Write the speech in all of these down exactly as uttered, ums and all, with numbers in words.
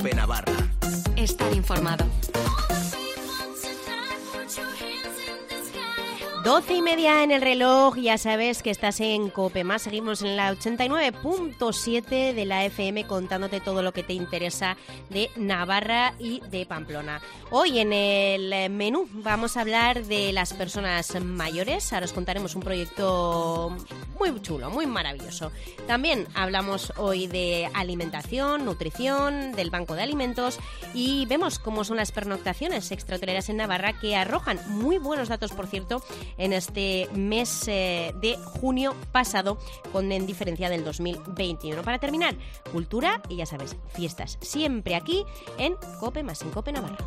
COPE Navarra. Estar informado. Doce y media en el reloj, ya sabes que estás en COPE Más. Seguimos en la ochenta y nueve punto siete de la F M contándote todo lo que te interesa de Navarra y de Pamplona. Hoy en el menú vamos a hablar de las personas mayores. Ahora os contaremos un proyecto muy chulo, muy maravilloso. También hablamos hoy de alimentación, nutrición, del banco de alimentos y vemos cómo son las pernoctaciones extrahoteleras en Navarra, que arrojan muy buenos datos, por cierto, en este mes eh, de junio pasado, con en diferencia del dos mil veintiuno. Para terminar, cultura y ya sabes, fiestas, siempre aquí en COPE Más, en COPE Navarra.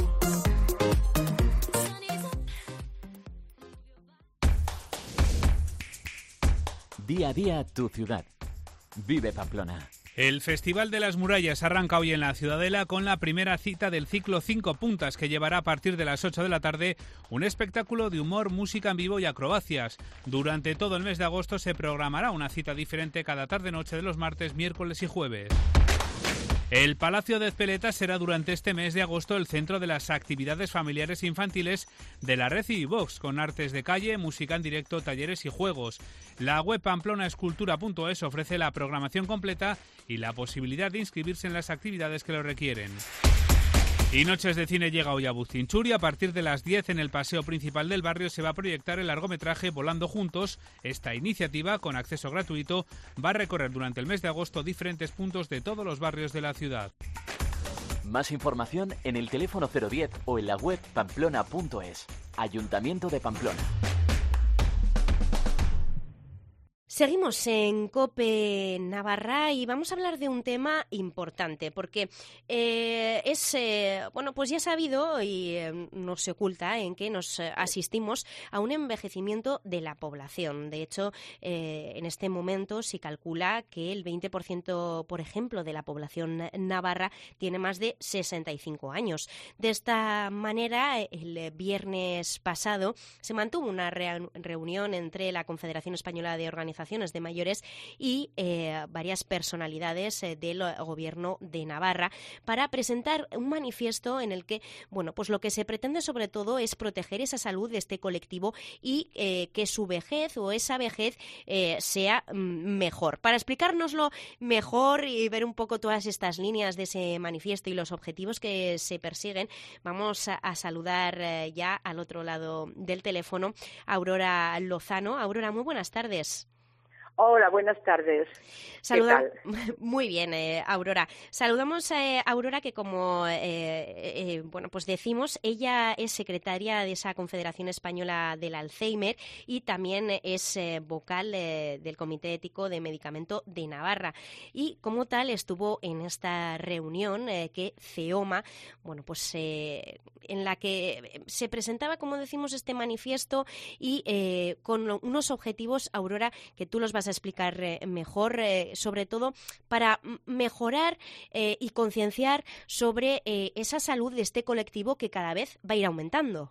Día a día tu ciudad. Vive Pamplona. El Festival de las Murallas arranca hoy en la Ciudadela con la primera cita del ciclo Cinco Puntas, que llevará a partir de las ocho de la tarde un espectáculo de humor, música en vivo y acrobacias. Durante todo el mes de agosto se programará una cita diferente cada tarde-noche de los martes, miércoles y jueves. El Palacio de Ezpeleta será durante este mes de agosto el centro de las actividades familiares e infantiles de la red iVox, con artes de calle, música en directo, talleres y juegos. La web pamplona-escultura punto es ofrece la programación completa y la posibilidad de inscribirse en las actividades que lo requieren. Y Noches de Cine llega hoy a Bustinchuri. A partir de las diez en el paseo principal del barrio se va a proyectar el largometraje Volando Juntos. Esta iniciativa, con acceso gratuito, va a recorrer durante el mes de agosto diferentes puntos de todos los barrios de la ciudad. Más información en el teléfono cero diez o en la web pamplona punto es. Ayuntamiento de Pamplona. Seguimos en COPE Navarra y vamos a hablar de un tema importante porque eh, es, eh, bueno, pues ya sabido y eh, no se oculta en que nos asistimos a un envejecimiento de la población. De hecho, eh, en este momento se calcula que el veinte por ciento, por ejemplo, de la población navarra tiene más de sesenta y cinco años. De esta manera, el viernes pasado se mantuvo una re- reunión entre la Confederación Española de Organizaciones de mayores y eh, varias personalidades eh, del gobierno de Navarra para presentar un manifiesto en el que, bueno, pues lo que se pretende sobre todo es proteger esa salud de este colectivo y eh, que su vejez o esa vejez eh, sea mm, mejor. Para explicárnoslo mejor y ver un poco todas estas líneas de ese manifiesto y los objetivos que se persiguen, vamos a, a saludar eh, ya al otro lado del teléfono a Aurora Lozano. Aurora, muy buenas tardes. Hola, buenas tardes. Saluda... ¿Qué tal? Muy bien, eh, Aurora. Saludamos a eh, Aurora, que como eh, eh, bueno, pues decimos, ella es secretaria de esa Confederación Española del Alzheimer y también es eh, vocal eh, del Comité Ético de Medicamento de Navarra. Y como tal estuvo en esta reunión eh, que CEOMA, bueno, pues eh, en la que se presentaba, como decimos, este manifiesto y eh, con unos objetivos, Aurora, que tú los vas a explicar eh, mejor, eh, sobre todo para mejorar eh, y concienciar sobre eh, esa salud de este colectivo que cada vez va a ir aumentando.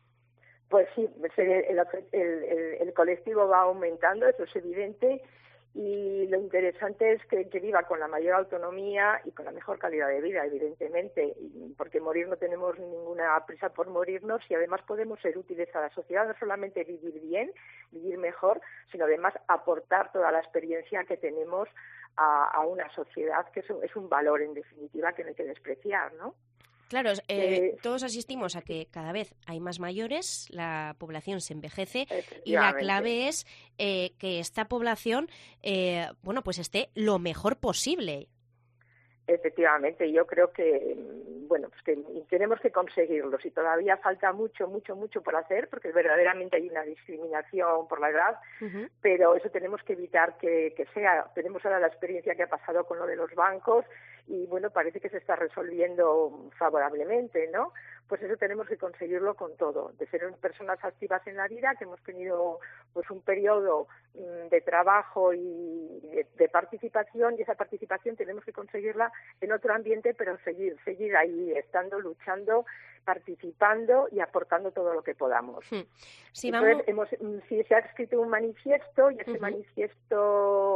Pues sí, el, el, el, el colectivo va aumentando, eso es evidente, y lo interesante es que, que viva con la mayor autonomía y con la mejor calidad de vida, evidentemente, porque morir no tenemos ninguna prisa por morirnos y además podemos ser útiles a la sociedad, no solamente vivir bien, vivir mejor, sino además aportar toda la experiencia que tenemos a, a una sociedad, que es un, es un valor en definitiva que no hay que despreciar, ¿no? Claro, eh, eh, todos asistimos a que cada vez hay más mayores, la población se envejece y la clave es eh, que esta población, eh, bueno, pues esté lo mejor posible. Efectivamente, yo creo que, bueno, pues que tenemos que conseguirlo. Si todavía falta mucho, mucho, mucho por hacer, porque verdaderamente hay una discriminación por la edad, uh-huh. pero eso tenemos que evitar que, que sea. Tenemos ahora la experiencia que ha pasado con lo de los bancos y, bueno, parece que se está resolviendo favorablemente, ¿no? Pues eso tenemos que conseguirlo con todo, de ser personas activas en la vida, que hemos tenido pues un periodo de trabajo y de, de participación, y esa participación tenemos que conseguirla en otro ambiente, pero seguir, seguir ahí, estando, luchando, participando y aportando todo lo que podamos. Sí, sí, Entonces, vamos... hemos, sí, se ha escrito un manifiesto y ese uh-huh. manifiesto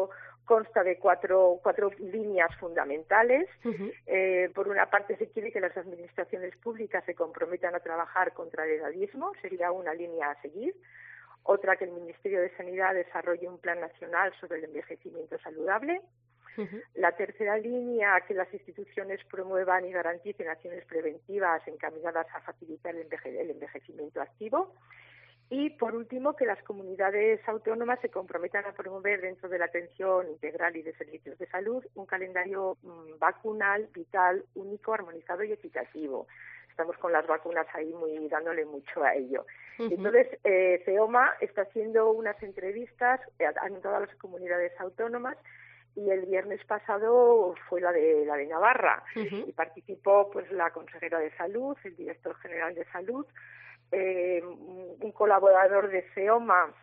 consta de cuatro, cuatro líneas fundamentales. Uh-huh. Eh, por una parte, se quiere que las administraciones públicas se comprometan a trabajar contra el edadismo, sería una línea a seguir. Otra, que el Ministerio de Sanidad desarrolle un plan nacional sobre el envejecimiento saludable. Uh-huh. La tercera línea, que las instituciones promuevan y garanticen acciones preventivas encaminadas a facilitar el, enveje- el envejecimiento activo. Y, por último, que las comunidades autónomas se comprometan a promover dentro de la atención integral y de servicios de salud un calendario mmm, vacunal, vital, único, armonizado y equitativo. Estamos con las vacunas ahí muy dándole mucho a ello. Uh-huh. Entonces, eh, CEOMA está haciendo unas entrevistas en todas las comunidades autónomas y el viernes pasado fue la de la de Navarra. Uh-huh. Y participó pues la consejera de Salud, el director general de Salud, Eh, un colaborador de CEOMA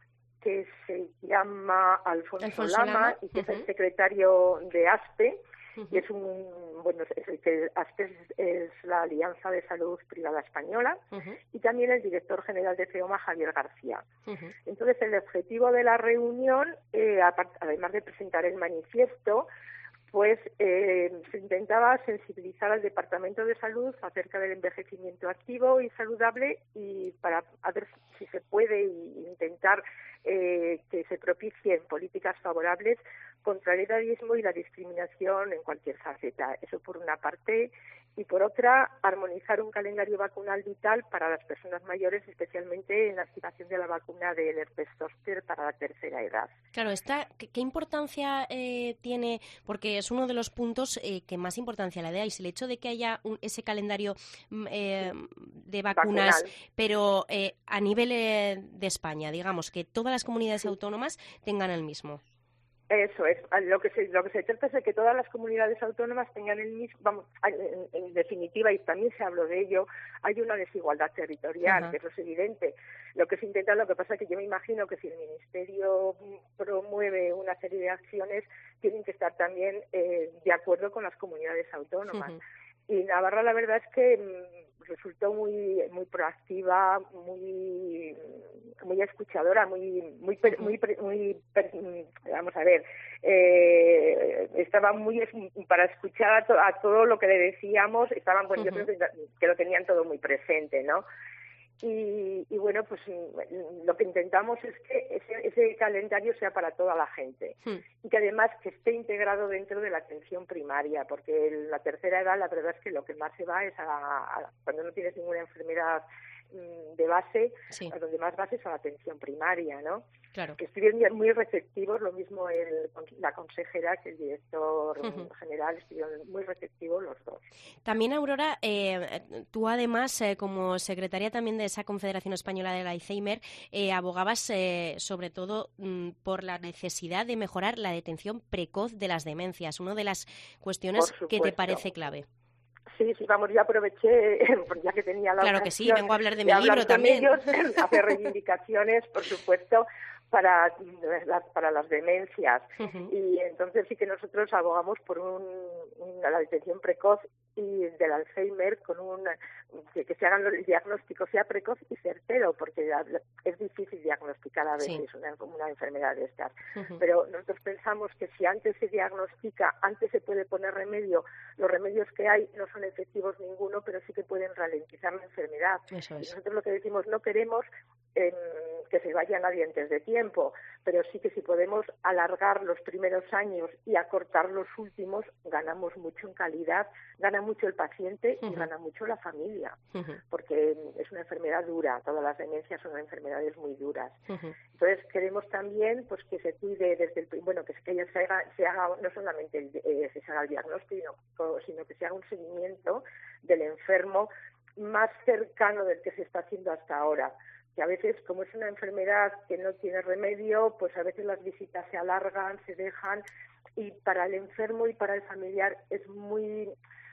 que se llama Alfonso, Alfonso Lama, Lama y que uh-huh. es el secretario de ASPE, uh-huh. y es un, bueno, es el que ASPE es, es la Alianza de Salud Privada Española, uh-huh. y también el director general de CEOMA, Javier García. Uh-huh. Entonces, el objetivo de la reunión, eh, además de presentar el manifiesto, pues eh, se intentaba sensibilizar al Departamento de Salud acerca del envejecimiento activo y saludable y para a ver si se puede y intentar eh, que se propicien políticas favorables contra el edadismo y la discriminación en cualquier faceta. Eso por una parte. Y por otra, armonizar un calendario vacunal vital para las personas mayores, especialmente en la activación de la vacuna del herpes zóster para la tercera edad. Claro, esta, ¿qué, qué importancia eh, tiene? Porque es uno de los puntos eh, que más importancia le dais, el hecho de que haya un, ese calendario eh, de vacunas, vacunal. pero eh, a nivel eh, de España, digamos, que todas las comunidades sí. autónomas tengan el mismo. Eso es, lo que se lo que se trata es de que todas las comunidades autónomas tengan el mismo, vamos, en, en definitiva, y también se habló de ello, hay una desigualdad territorial, uh-huh. que eso es evidente. Lo que se intenta, lo que pasa es que yo me imagino que si el Ministerio promueve una serie de acciones, tienen que estar también eh, de acuerdo con las comunidades autónomas. Uh-huh. Y Navarra, la verdad es que mmm, resultó muy muy proactiva, muy muy escuchadora, muy muy muy, muy, muy vamos a ver, eh, estaba muy para escuchar a, to, a todo lo que le decíamos, estaban pues uh-huh. yo creo que, que lo tenían todo muy presente, ¿no? Y, y bueno, pues lo que intentamos es que ese, ese calendario sea para toda la gente sí. y que además que esté integrado dentro de la atención primaria, porque en la tercera edad la verdad es que lo que más se va es a, a cuando no tienes ninguna enfermedad de base, sí. a donde más vas es a la atención primaria, ¿no? Claro. Que estuvieron muy receptivos, lo mismo el, la consejera que el director uh-huh. general, estuvieron muy receptivos los dos. También, Aurora, eh, tú además, eh, como secretaria también de esa Confederación Española del Alzheimer, eh, abogabas eh, sobre todo mm, por la necesidad de mejorar la detención precoz de las demencias, una de las cuestiones que te parece clave. Sí, sí, vamos, yo aproveché, ya que tenía la Claro que sí, vengo a hablar de mi libro también. Ellos, hacer reivindicaciones, por supuesto, para, para las demencias. Uh-huh. Y entonces sí que nosotros abogamos por un, una, la detención precoz y del Alzheimer con un que, que se hagan el diagnóstico sea precoz y certero, porque es difícil diagnosticar a veces sí. una, una enfermedad de estas. Uh-huh. Pero nosotros pensamos que si antes se diagnostica, antes se puede poner remedio. Los remedios que hay no son efectivos ninguno, pero sí que pueden ralentizar la enfermedad. Eso es. Y nosotros lo que decimos, no queremos eh, que se vaya nadie antes de tiempo, pero sí que si podemos alargar los primeros años y acortar los últimos, ganamos mucho en calidad, gana mucho el paciente y uh-huh. gana mucho la familia, uh-huh. porque es una enfermedad dura, todas las demencias son enfermedades muy duras. Uh-huh. Entonces queremos también pues que se cuide desde el, bueno, que se, se, haga, se haga no solamente el, eh, se haga el diagnóstico, sino que se haga un seguimiento del enfermo más cercano del que se está haciendo hasta ahora. Que a veces, como es una enfermedad que no tiene remedio, pues a veces las visitas se alargan, se dejan, y para el enfermo y para el familiar es muy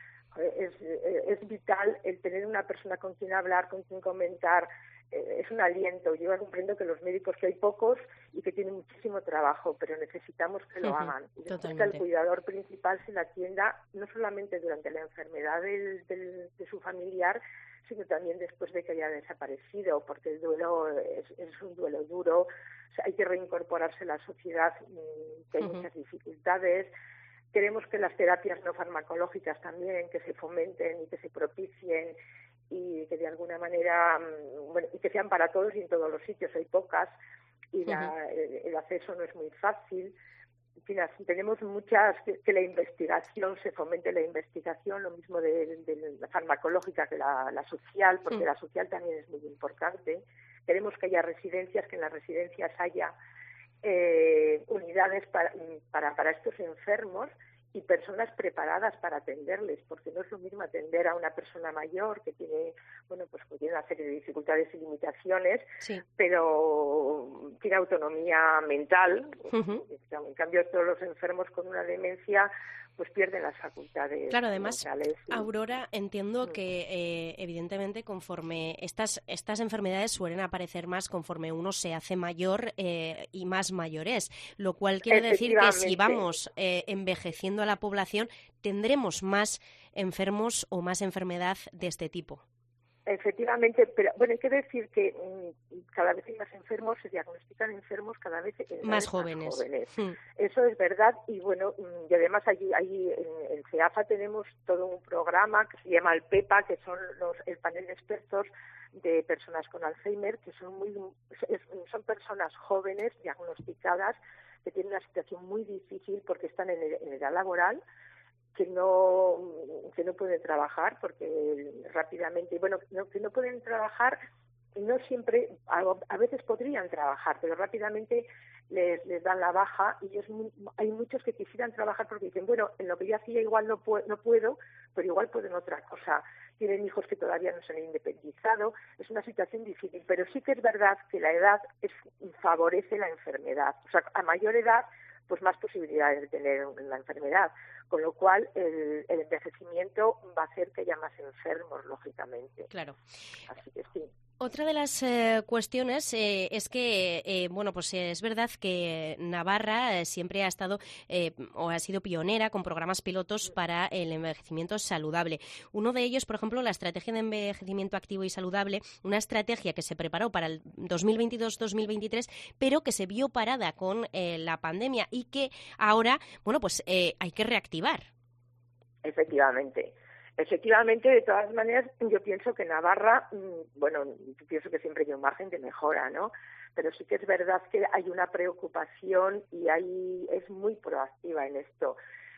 es, es vital el tener una persona con quien hablar, con quien comentar. Es un aliento. Yo comprendo que los médicos, que hay pocos y que tienen muchísimo trabajo, pero necesitamos que lo hagan. Y después que el cuidador principal se la atienda no solamente durante la enfermedad del, del, de su familiar, sino también después de que haya desaparecido, porque el duelo es, es un duelo duro, o sea, hay que reincorporarse a la sociedad, que hay uh-huh. muchas dificultades. Queremos que las terapias no farmacológicas también, que se fomenten y que se propicien y que de alguna manera, bueno, y que sean para todos y en todos los sitios, hay pocas y la, uh-huh. el, el acceso no es muy fácil. En fin, tenemos muchas, que, que la investigación, se fomente la investigación, lo mismo de, de la farmacológica que la, la social, porque uh-huh. la social también es muy importante. Queremos que haya residencias, que en las residencias haya eh, unidades para, para, para estos enfermos y personas preparadas para atenderles, porque no es lo mismo atender a una persona mayor que tiene, bueno, pues que tiene una serie de dificultades y limitaciones, sí. pero tiene autonomía mental. Uh-huh. En cambio, todos los enfermos con una demencia pues pierden las facultades Claro, además, mentales. Y... Aurora, entiendo uh-huh. que eh, evidentemente conforme estas, estas enfermedades suelen aparecer más conforme uno se hace mayor eh, y más mayor es, lo cual quiere decir que si vamos eh, envejeciendo a la población, tendremos más enfermos o más enfermedad de este tipo. Efectivamente, pero bueno, hay que decir que mmm, cada vez hay más enfermos, se diagnostican enfermos cada vez, cada más, vez jóvenes. más jóvenes. Hmm. Eso es verdad y bueno, y además allí, allí en, en CEAFA tenemos todo un programa que se llama el PEPA, que son los el panel de expertos de personas con Alzheimer, que son muy son personas jóvenes diagnosticadas que tienen una situación muy difícil porque están en, el, en edad laboral, que no que no pueden trabajar porque rápidamente, bueno, no, que no pueden trabajar, no siempre, a, a veces podrían trabajar, pero rápidamente les, les dan la baja y es muy, hay muchos que quisieran trabajar porque dicen, bueno, en lo que yo hacía igual no, pu- no puedo, pero igual puedo en otra cosa. Tienen hijos que todavía no se han independizado, es una situación difícil, pero sí que es verdad que la edad es, favorece la enfermedad. O sea, a mayor edad, pues más posibilidades de tener la enfermedad, con lo cual el, el envejecimiento va a hacer que haya más enfermos, lógicamente. Claro. Así que sí. Otra de las eh, cuestiones eh, es que, eh, bueno, pues es verdad que Navarra eh, siempre ha estado eh, o ha sido pionera con programas pilotos para el envejecimiento saludable. Uno de ellos, por ejemplo, la estrategia de envejecimiento activo y saludable, una estrategia que se preparó para el dos mil veintidós dos mil veintitrés, pero que se vio parada con eh, la pandemia y que ahora, bueno, pues eh, hay que reactivar. Efectivamente. Efectivamente, de todas maneras, yo pienso que Navarra, bueno, yo pienso que siempre hay un margen de mejora, ¿no? Pero sí que es verdad que hay una preocupación y hay, es muy proactiva en esto.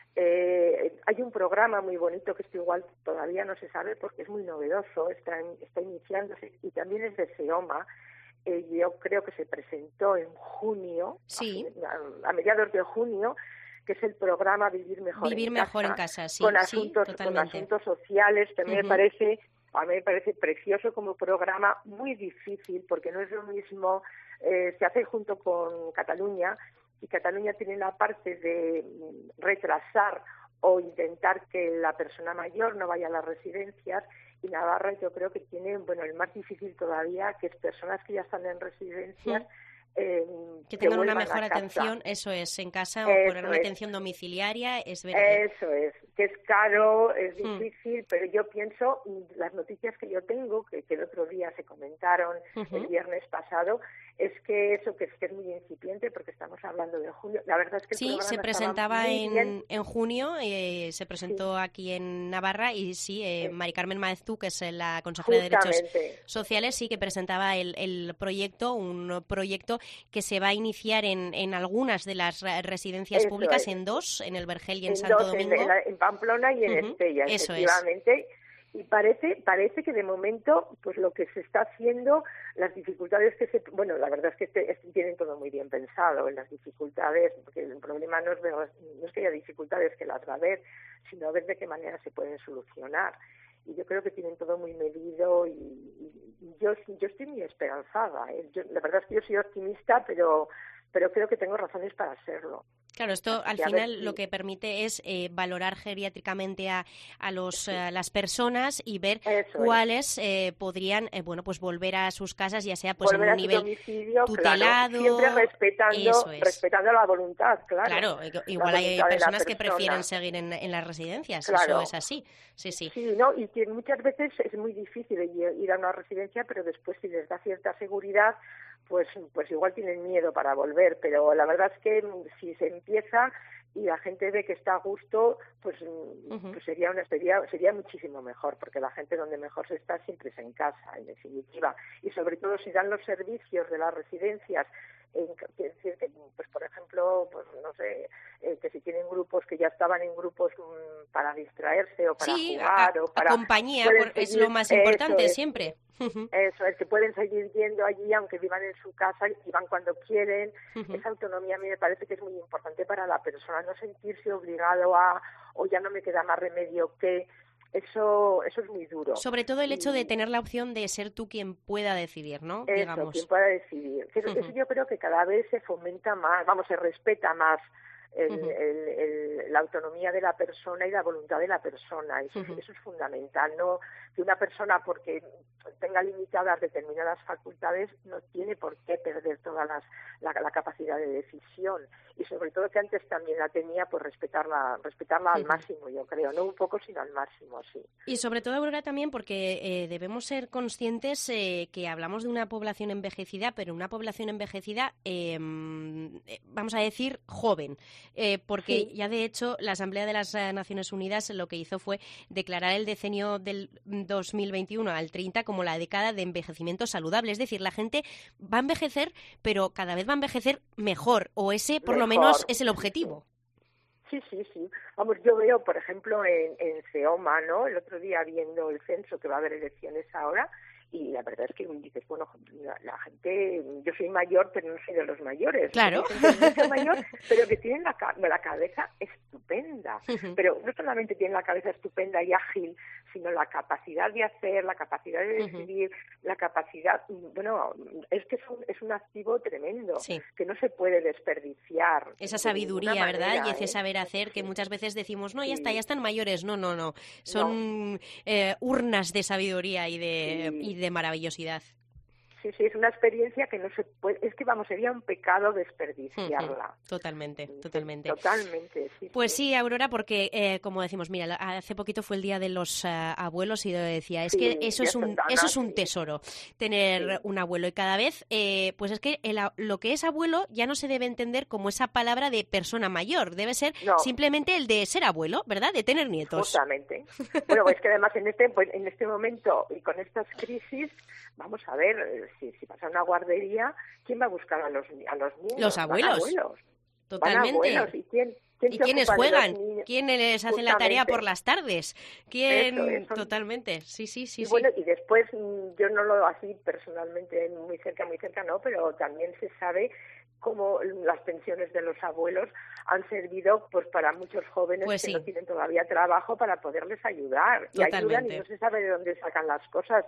Eh, hay un programa muy bonito que esto igual todavía no se sabe porque es muy novedoso, está, está iniciándose y también es de SEOMA. Eh, yo creo que se presentó en junio, sí. a, a mediados de junio, que es el programa Vivir Mejor Vivir en mejor Casa, en casa, sí, con asuntos, sí, con asuntos sociales, que a mí uh-huh. me parece, a mí me parece precioso como programa, muy difícil, porque no es lo mismo, eh, se hace junto con Cataluña, y Cataluña tiene la parte de retrasar o intentar que la persona mayor no vaya a las residencias, y Navarra yo creo que tiene, bueno, el más difícil todavía, que es personas que ya están en residencias, uh-huh. Eh, que tengan una mejor atención, eso es, en casa, o eso poner una es. atención domiciliaria, es verdad. Eso es, que es caro, es difícil, hmm. pero yo pienso, las noticias que yo tengo, que, que el otro día se comentaron, uh-huh. el viernes pasado, es que eso que es, que es muy incipiente, porque estamos hablando de junio, la verdad es que el sí, se presentaba en, en junio, eh, se presentó sí. aquí en Navarra, y sí, eh, sí. Mari Carmen Maeztu, que es la consejera Justamente. de Derechos Sociales, sí que presentaba el, el proyecto, un proyecto que se va a iniciar en, en algunas de las residencias eso públicas, es. en dos, en el Vergel y en, en Santo dos, Domingo. En, la, en Pamplona y en uh-huh. Estella, eso efectivamente. Es. Y parece parece que de momento, pues lo que se está haciendo, las dificultades que se... Bueno, la verdad es que este, este, tienen todo muy bien pensado, en las dificultades, porque el problema no es, ver, no es que haya dificultades que las va a haber, sino ver de qué manera se pueden solucionar. Y yo creo que tienen todo muy medido y, y yo yo estoy muy esperanzada. ¿eh? Yo, la verdad es que yo soy optimista, pero pero creo que tengo razones para serlo. Claro, esto al que final si... lo que permite es eh, valorar geriátricamente a, a los, sí. uh, las personas y ver Eso cuáles es. eh, podrían eh, bueno, pues volver a sus casas, ya sea pues volver en un nivel domicilio, tutelado. Claro, siempre respetando, es. respetando la voluntad, claro. Claro, igual hay personas que prefieren seguir en, en las residencias, claro. Eso es así. Sí, sí. Sí, ¿no? Y que muchas veces es muy difícil ir a una residencia, pero después si les da cierta seguridad, pues pues igual tienen miedo para volver, pero la verdad es que si se empieza y la gente ve que está a gusto, pues, uh-huh. pues sería una sería sería muchísimo mejor, porque la gente donde mejor se está siempre es en casa, en definitiva, y sobre todo si dan los servicios de las residencias. En, quiere decir que, pues por ejemplo, pues no sé, eh, que si tienen grupos que ya estaban en grupos um, para distraerse o para sí, jugar a, o para... a compañía por, seguir, es lo más importante es, siempre. Eso es, que pueden seguir yendo allí aunque vivan en su casa y van cuando quieren. Uh-huh. Esa autonomía a mí me parece que es muy importante para la persona, no sentirse obligado a, o ya no me queda más remedio que... Eso eso es muy duro. Sobre todo el hecho y... de tener la opción de ser tú quien pueda decidir, ¿no? Eso, Digamos. quien pueda decidir. Eso, uh-huh. eso yo creo que cada vez se fomenta más, vamos, se respeta más el, uh-huh. el, el, la autonomía de la persona y la voluntad de la persona. Eso, uh-huh. eso es fundamental, ¿no? Que una persona, porque tenga limitadas determinadas facultades, no tiene por qué perder toda las, la, la capacidad de decisión. Y sobre todo que antes también la tenía, pues respetarla respetarla uh-huh. al máximo, yo creo, no un poco, sino al máximo, sí. Y sobre todo, Aurora, también porque eh, debemos ser conscientes eh, que hablamos de una población envejecida, pero una población envejecida, eh, vamos a decir, joven, eh, porque sí. ya de hecho la Asamblea de las Naciones Unidas lo que hizo fue declarar el decenio del dos mil veintiuno al treinta como la década de envejecimiento saludable, es decir, la gente va a envejecer, pero cada vez va a envejecer mejor, o ese por mejor. Lo menos es el objetivo. Sí, sí, sí. Vamos, yo veo, por ejemplo, en, en CEOMA, ¿no? El otro día viendo el censo, que va a haber elecciones ahora, y la verdad es que dices, bueno, la, la gente, yo soy mayor, pero no soy de los mayores. Claro. Mucho mayor, pero que tienen la, la cabeza estupenda. Uh-huh. Pero no solamente tienen la cabeza estupenda y ágil, sino la capacidad de hacer, la capacidad de decidir, uh-huh. la capacidad, bueno, es que es un, es un activo tremendo, sí. que no se puede desperdiciar. Esa sabiduría, ¿verdad? Manera, y ese ¿eh? saber hacer, que sí. muchas veces decimos, no, ya sí. está, ya están mayores. No, no, no. Son no. Eh, urnas de sabiduría y de, sí. y de maravillosidad. Sí, sí, es una experiencia que no se puede... Es que, vamos, sería un pecado desperdiciarla. Totalmente, totalmente. Totalmente, sí. Pues sí, sí Aurora, porque, eh, como decimos, mira, hace poquito fue el Día de los uh, Abuelos y yo decía, es sí, que eso es, un, Santana, eso es un sí. tesoro, tener sí. un abuelo. Y cada vez, eh, pues es que el, lo que es abuelo ya no se debe entender como esa palabra de persona mayor. Debe ser no. simplemente el de ser abuelo, ¿verdad? De tener nietos. Justamente. Bueno, pues que además en este, pues, en este momento y con estas crisis, vamos a ver... Si, si pasa una guardería, ¿quién va a buscar a los, a los niños? Los abuelos. abuelos. Totalmente. Abuelos. ¿Y quién, quién ¿Y quiénes juegan? ¿Quién les hace Justamente. la tarea por las tardes? ¿Quién? Eso, eso. Totalmente. Sí, sí, sí. Y sí. bueno, y después, yo no lo así personalmente muy cerca, muy cerca, no, pero también se sabe cómo las pensiones de los abuelos han servido pues para muchos jóvenes pues que sí. no tienen todavía trabajo para poderles ayudar. Y Totalmente. ayudan y no se sabe de dónde sacan las cosas.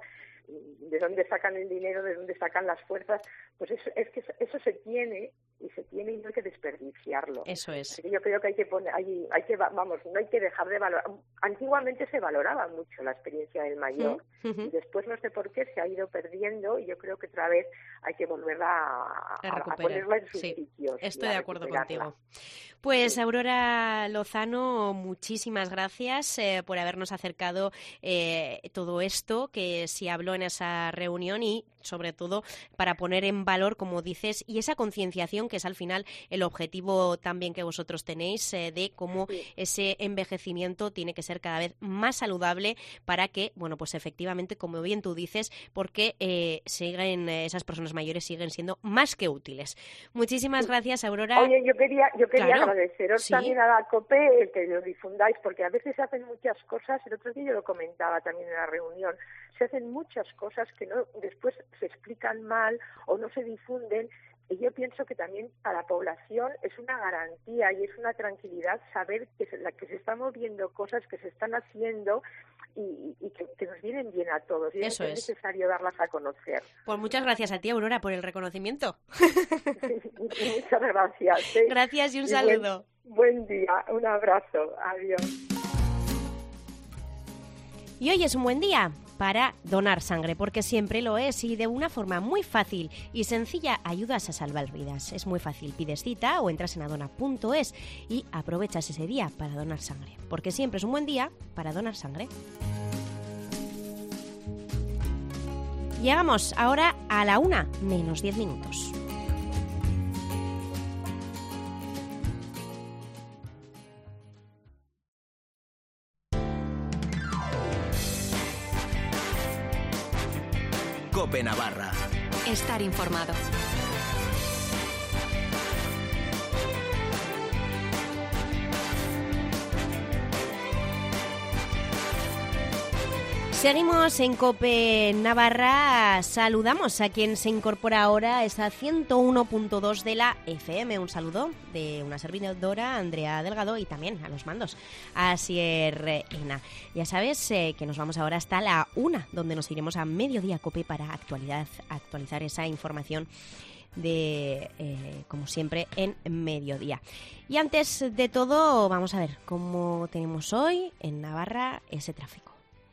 De dónde sacan el dinero, de dónde sacan las fuerzas, pues eso, es que eso se tiene y se tiene y no hay que desperdiciarlo. Eso es. Así que yo creo que hay que poner, hay, hay que, vamos, no hay que dejar de valorar. Antiguamente se valoraba mucho la experiencia del mayor uh-huh. y después no sé por qué se ha ido perdiendo y yo creo que otra vez hay que volverla a, a, a ponerla en sus sí. sitios. Estoy de acuerdo contigo. Pues sí. Aurora Lozano, muchísimas gracias eh, por habernos acercado eh, todo esto que se habló en esa reunión y sobre todo para poner en valor, como dices, y esa concienciación que es al final el objetivo también que vosotros tenéis eh, de cómo sí. ese envejecimiento tiene que ser cada vez más saludable para que, bueno, pues efectivamente, como bien tú dices, porque eh, siguen esas personas mayores siguen siendo más que útiles. Muchísimas gracias, Aurora. Oye, yo quería, yo quería claro. agradeceros ¿Sí? también a la COPE el que lo difundáis, porque a veces se hacen muchas cosas, el otro día yo lo comentaba también en la reunión, se hacen muchas cosas que no después se explican mal o no se difunden, y yo pienso que también para la población es una garantía y es una tranquilidad saber que se, la, que se están moviendo cosas, que se están haciendo y, y que, que nos vienen bien a todos. Y Eso es, es necesario darlas a conocer. Pues muchas gracias a ti, Aurora, por el reconocimiento. Muchas Muchas gracias. ¿eh? Gracias y un y saludo. Buen, buen día, un abrazo. Adiós. Y hoy es un buen día para donar sangre, porque siempre lo es y de una forma muy fácil y sencilla ayudas a salvar vidas. Es muy fácil, pides cita o entras en adona punto es y aprovechas ese día para donar sangre, porque siempre es un buen día para donar sangre. Llegamos ahora a la una menos diez minutos. COPE Navarra. Estar informado. Seguimos en COPE Navarra. Saludamos a quien se incorpora ahora, es a ciento uno punto dos de la F M. Un saludo de una servidora, Andrea Delgado, y también a los mandos, a Asier Ena. Ya sabes eh, que nos vamos ahora hasta la una, donde nos iremos a Mediodía COPE para actualidad, actualizar esa información de, eh, como siempre, en mediodía. Y antes de todo, vamos a ver cómo tenemos hoy en Navarra ese tráfico.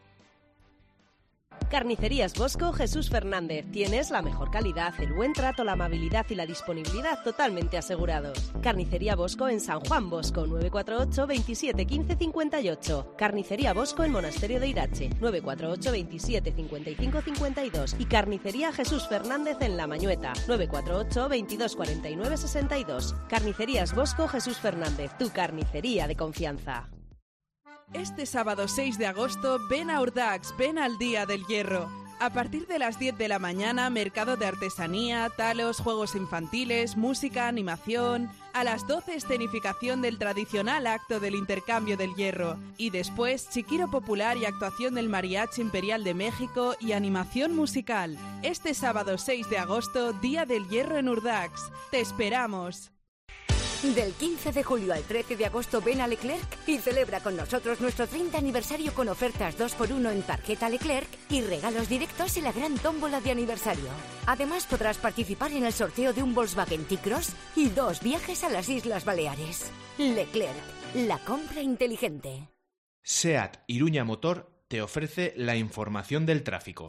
Carnicerías Bosco Jesús Fernández. Tienes la mejor calidad, el buen trato, la amabilidad y la disponibilidad totalmente asegurados. Carnicería Bosco en San Juan Bosco, nueve cuatro ocho, veintisiete, quince, cincuenta y ocho. Carnicería Bosco en Monasterio de Irache, nueve cuatro ocho, veintisiete, cincuenta y cinco, cincuenta y dos. Y Carnicería Jesús Fernández en La Mañueta, nueve cuatro ocho, veintidós, cuarenta y nueve, sesenta y dos. Carnicerías Bosco Jesús Fernández, tu carnicería de confianza. Este sábado seis de agosto, ven a Urdax, ven al Día del Hierro. A partir de las diez de la mañana, mercado de artesanía, talos, juegos infantiles, música, animación. A las doce, escenificación del tradicional acto del intercambio del hierro. Y después, chiquiro popular y actuación del Mariachi Imperial de México y animación musical. Este sábado seis de agosto, Día del Hierro en Urdax. ¡Te esperamos! Del quince de julio al trece de agosto ven a Leclerc y celebra con nosotros nuestro treinta aniversario con ofertas dos por uno en tarjeta Leclerc y regalos directos en la gran tómbola de aniversario. Además podrás participar en el sorteo de un Volkswagen T-Cross y dos viajes a las Islas Baleares. Leclerc, la compra inteligente. SEAT Iruña Motor te ofrece la información del tráfico.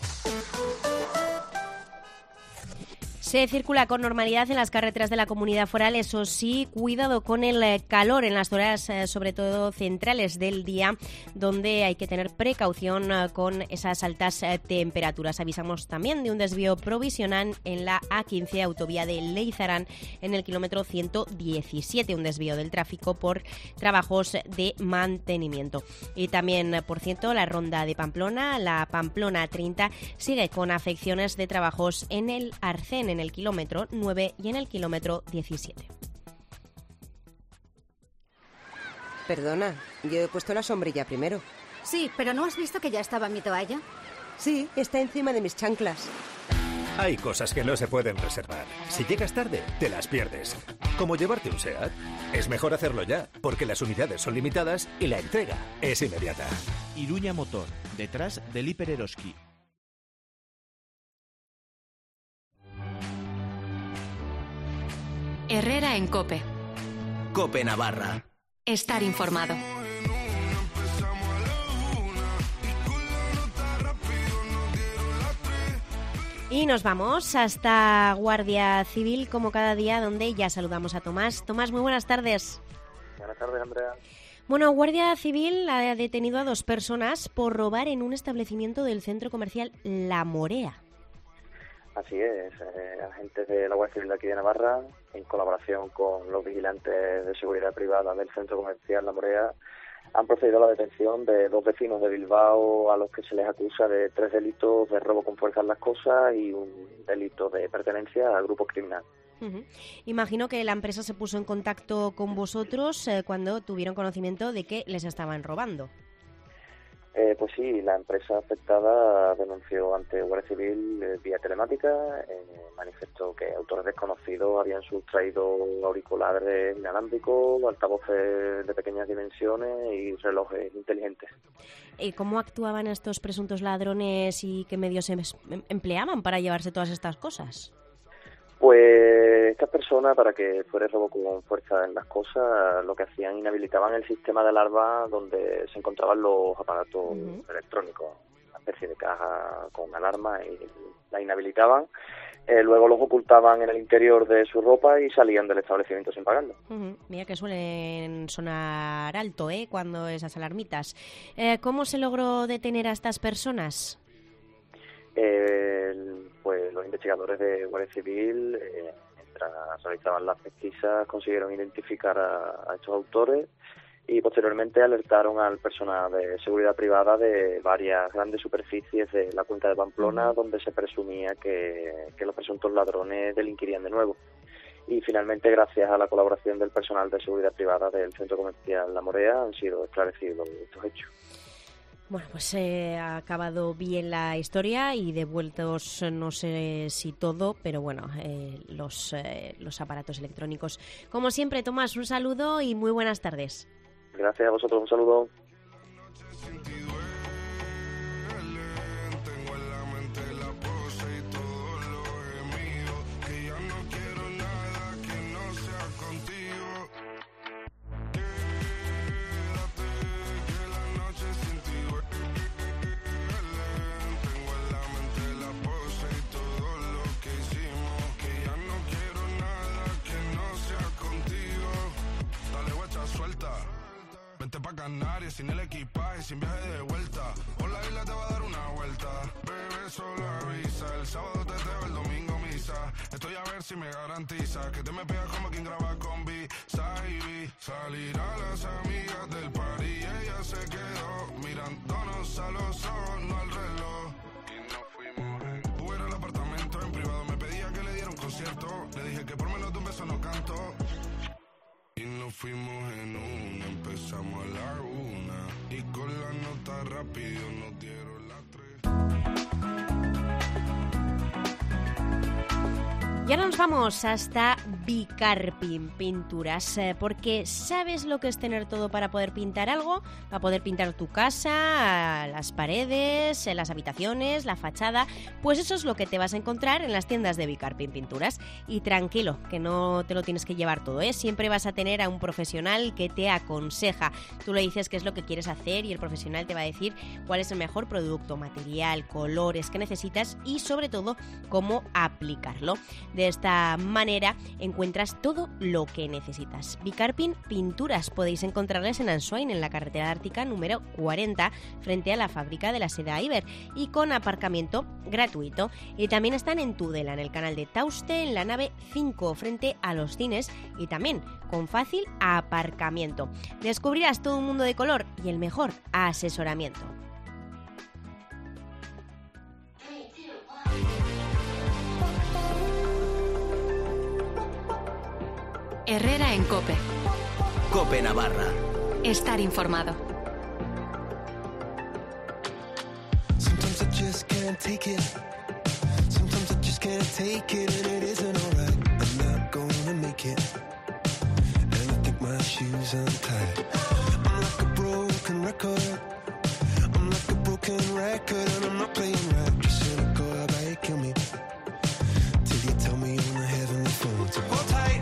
Se circula con normalidad en las carreteras de la Comunidad Foral, eso sí, cuidado con el calor en las horas, eh, sobre todo centrales del día, donde hay que tener precaución eh, con esas altas eh, temperaturas. Avisamos también de un desvío provisional en la A quince, autovía de Leizarán, en el kilómetro ciento diecisiete, un desvío del tráfico por trabajos de mantenimiento. Y también, por cierto, la ronda de Pamplona, la Pamplona treinta, sigue con afecciones de trabajos en el Arcén, en el kilómetro nueve y en el kilómetro diecisiete. Perdona, yo he puesto la sombrilla primero. Sí, pero ¿no has visto que ya estaba mi toalla? Sí, está encima de mis chanclas. Hay cosas que no se pueden reservar. Si llegas tarde, te las pierdes. Como llevarte un SEAT. Es mejor hacerlo ya, porque las unidades son limitadas y la entrega es inmediata. Iruña Motor, detrás del Hiper Eroski. Herrera en COPE. COPE Navarra. Estar informado. Y nos vamos hasta Guardia Civil, como cada día, donde ya saludamos a Tomás. Tomás, muy buenas tardes. Buenas tardes, Andrea. Bueno, Guardia Civil ha detenido a dos personas por robar en un establecimiento del centro comercial La Morea. Así es, eh, agentes de la Guardia Civil de aquí de Navarra, en colaboración con los vigilantes de seguridad privada del centro comercial La Morea, han procedido a la detención de dos vecinos de Bilbao a los que se les acusa de tres delitos de robo con fuerza en las cosas y un delito de pertenencia a grupo criminal. Uh-huh. Imagino que la empresa se puso en contacto con vosotros eh, cuando tuvieron conocimiento de que les estaban robando. Eh, pues sí, la empresa afectada denunció ante Guardia Civil eh, vía telemática, eh, manifestó que autores desconocidos habían sustraído auriculares inalámbricos, altavoces de pequeñas dimensiones y relojes inteligentes. ¿Y cómo actuaban estos presuntos ladrones y qué medios se empleaban para llevarse todas estas cosas? Pues estas personas, para que fuera robo con fuerza en las cosas, lo que hacían, inhabilitaban el sistema de alarma donde se encontraban los aparatos uh-huh. electrónicos, una especie de caja con alarma, y la inhabilitaban. Eh, luego los ocultaban en el interior de su ropa y salían del establecimiento sin pagarlo. Uh-huh. Mira que suelen sonar alto, ¿eh?, cuando esas alarmitas. Eh, ¿Cómo se logró detener a estas personas? Eh, pues los investigadores de Guardia Civil, eh, mientras realizaban las pesquisas, consiguieron identificar a, a estos autores y posteriormente alertaron al personal de seguridad privada de varias grandes superficies de la cuenca de Pamplona uh-huh. donde se presumía que, que los presuntos ladrones delinquirían de nuevo. Y finalmente, gracias a la colaboración del personal de seguridad privada del Centro Comercial La Morea, han sido esclarecidos estos hechos. Bueno, pues eh, ha acabado bien la historia y devueltos, no sé si todo, pero bueno, eh, los, eh, los aparatos electrónicos. Como siempre, Tomás, un saludo y muy buenas tardes. Gracias a vosotros, un saludo. Pa' Canarias, sin el equipaje, sin viaje de vuelta. Por la isla te va a dar una vuelta. Bebé, solo avisa. El sábado te teo, el domingo misa. Estoy a ver si me garantiza que te me pegas como quien graba con B. Saibi, salir a las amigas del party y ella se quedó mirándonos a los ojos, no al reloj. Y nos fuimos en Uber al apartamento en privado. Me pedía que le diera un concierto. Le dije que por menos de un beso no canto. Y nos fuimos en una, empezamos a la una, y con la nota rápido nos dieron las tres. Y ahora nos vamos hasta Bicarpin Pinturas, eh, porque ¿sabes lo que es tener todo para poder pintar algo? Para poder pintar tu casa, las paredes, las habitaciones, la fachada. Pues eso es lo que te vas a encontrar en las tiendas de Bicarpin Pinturas. Y tranquilo, que no te lo tienes que llevar todo, ¿eh? Siempre vas a tener a un profesional que te aconseja. Tú le dices qué es lo que quieres hacer y el profesional te va a decir cuál es el mejor producto, material, colores que necesitas y sobre todo cómo aplicarlo. De esta manera encuentras todo lo que necesitas. Bicarpin Pinturas, podéis encontrarles en Ansoain, en la carretera ártica número cuarenta, frente a la fábrica de la seda Iber, y con aparcamiento gratuito. Y también están en Tudela, en el canal de Tauste, en la nave cinco, frente a los cines, y también con fácil aparcamiento. Descubrirás todo un mundo de color y el mejor asesoramiento. Herrera en COPE. COPE Navarra. Estar informado. Sometimes I just can't take it. Sometimes I just can't take it and it isn't alright. I'm not gonna make it. And I think my shoes untied. I'm like a broken record. I'm like a broken record and I'm not playing right. Just cynical, how about you kill me? Till you tell me on the heavenly phone to hold tight.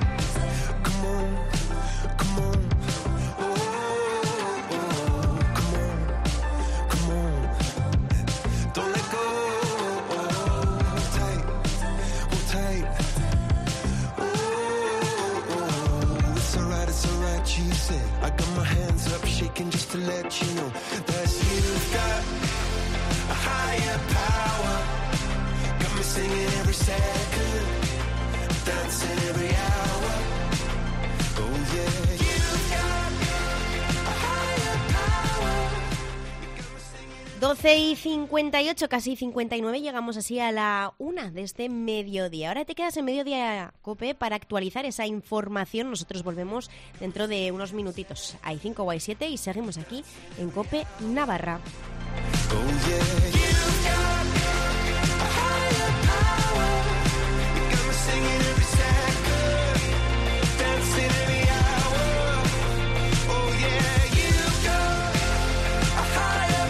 I got my hands up shaking just to let you know that you've got a higher power. Got me singing every second, dancing every hour. Oh yeah, you've got a higher power. doce y cincuenta y ocho, casi cincuenta y nueve, llegamos así a la una de este mediodía. Ahora te quedas en Mediodía COPE para actualizar esa información. Nosotros volvemos dentro de unos minutitos. Hay cinco o hay siete y seguimos aquí en COPE Navarra. Oh yeah, you've got a higher power. You got me singing every second, dancing every hour. Oh yeah, you've got a higher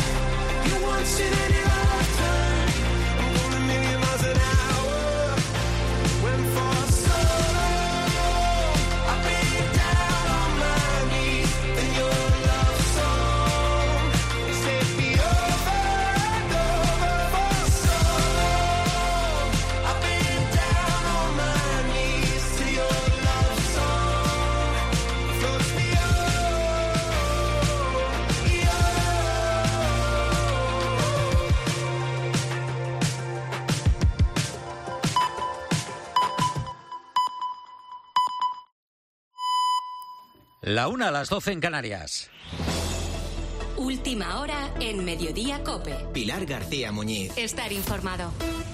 power. You once in any lifetime. I'm going a million miles an hour. La una a las doce en Canarias. Última hora en Mediodía COPE. Pilar García Muñiz. Estar informado.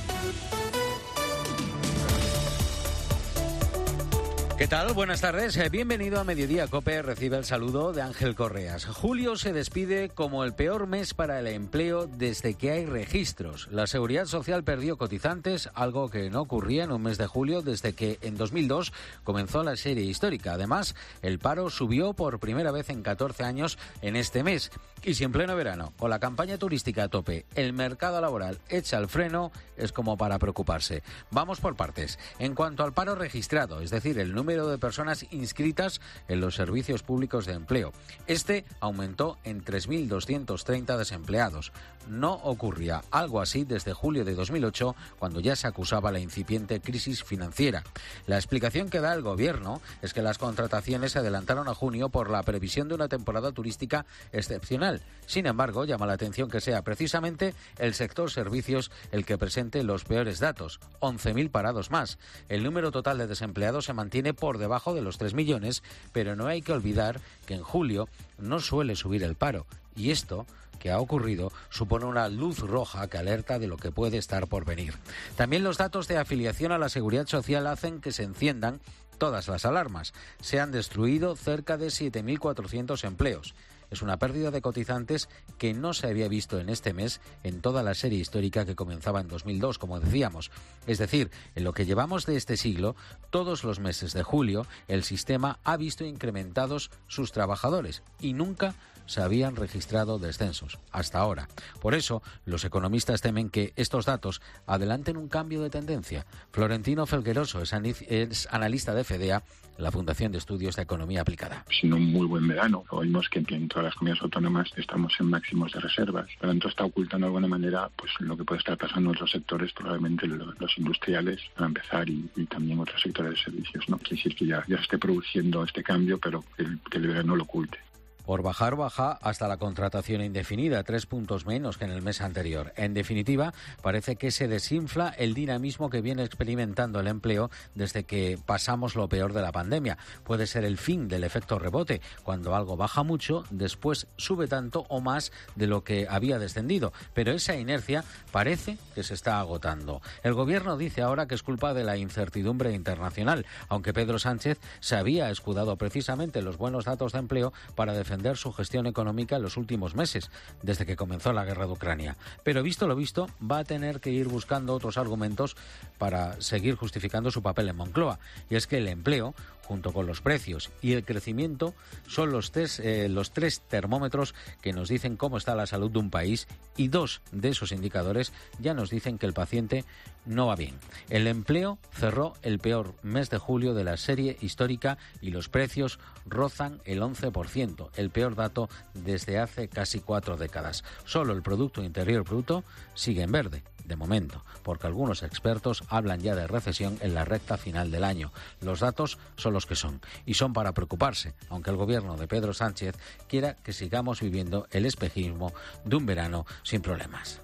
¿Qué tal? Buenas tardes. Bienvenido a Mediodía COPE. Recibe el saludo de Ángel Correas. Julio se despide como el peor mes para el empleo desde que hay registros. La Seguridad Social perdió cotizantes, algo que no ocurría en un mes de julio desde que en dos mil dos comenzó la serie histórica. Además, el paro subió por primera vez en catorce años en este mes. Y si en pleno verano, con la campaña turística a tope, el mercado laboral echa el freno, es como para preocuparse. Vamos por partes. En cuanto al paro registrado, es decir, el número de personas inscritas en los servicios públicos de empleo. Este aumentó en tres mil doscientos treinta desempleados. No ocurría algo así desde julio de dos mil ocho, cuando ya se acusaba la incipiente crisis financiera. La explicación que da el Gobierno es que las contrataciones se adelantaron a junio por la previsión de una temporada turística excepcional. Sin embargo, llama la atención que sea precisamente el sector servicios el que presente los peores datos, once mil parados más. El número total de desempleados se mantiene por debajo de los tres millones, pero no hay que olvidar que en julio no suele subir el paro, y esto que ha ocurrido supone una luz roja que alerta de lo que puede estar por venir. También los datos de afiliación a la Seguridad Social hacen que se enciendan todas las alarmas. Se han destruido cerca de siete mil cuatrocientos empleos. Es una pérdida de cotizantes que no se había visto en este mes en toda la serie histórica que comenzaba en dos mil dos, como decíamos. Es decir, en lo que llevamos de este siglo, todos los meses de julio, el sistema ha visto incrementados sus trabajadores y nunca se habían registrado descensos hasta ahora. Por eso, los economistas temen que estos datos adelanten un cambio de tendencia. Florentino Felgueroso es, es analista de FEDEA, la Fundación de Estudios de Economía Aplicada. Sin un muy buen verano, oímos que en todas las comunidades autónomas estamos en máximos de reservas. Por lo tanto, está ocultando de alguna manera pues lo que puede estar pasando en otros sectores, probablemente los, los industriales, para empezar, y, y también otros sectores de servicios. No quiere decir que ya, ya se esté produciendo este cambio, pero que el, que el verano lo oculte. Por bajar, baja hasta la contratación indefinida, tres puntos menos que en el mes anterior. En definitiva, parece que se desinfla el dinamismo que viene experimentando el empleo desde que pasamos lo peor de la pandemia. Puede ser el fin del efecto rebote. Cuando algo baja mucho, después sube tanto o más de lo que había descendido. Pero esa inercia parece que se está agotando. El Gobierno dice ahora que es culpa de la incertidumbre internacional, aunque Pedro Sánchez se había escudado precisamente en los buenos datos de empleo para defender su gestión económica en los últimos meses, desde que comenzó la guerra de Ucrania. Pero visto lo visto, va a tener que ir buscando otros argumentos para seguir justificando su papel en Moncloa. Y es que el empleo, junto con los precios y el crecimiento, son los tres, eh, los tres termómetros que nos dicen cómo está la salud de un país, y dos de esos indicadores ya nos dicen que el paciente no va bien. El empleo cerró el peor mes de julio de la serie histórica y los precios rozan el once por ciento, el peor dato desde hace casi cuatro décadas. Solo el Producto Interior Bruto sigue en verde, de momento, porque algunos expertos hablan ya de recesión en la recta final del año. Los datos son los que son, y son para preocuparse, aunque el gobierno de Pedro Sánchez quiera que sigamos viviendo el espejismo de un verano sin problemas.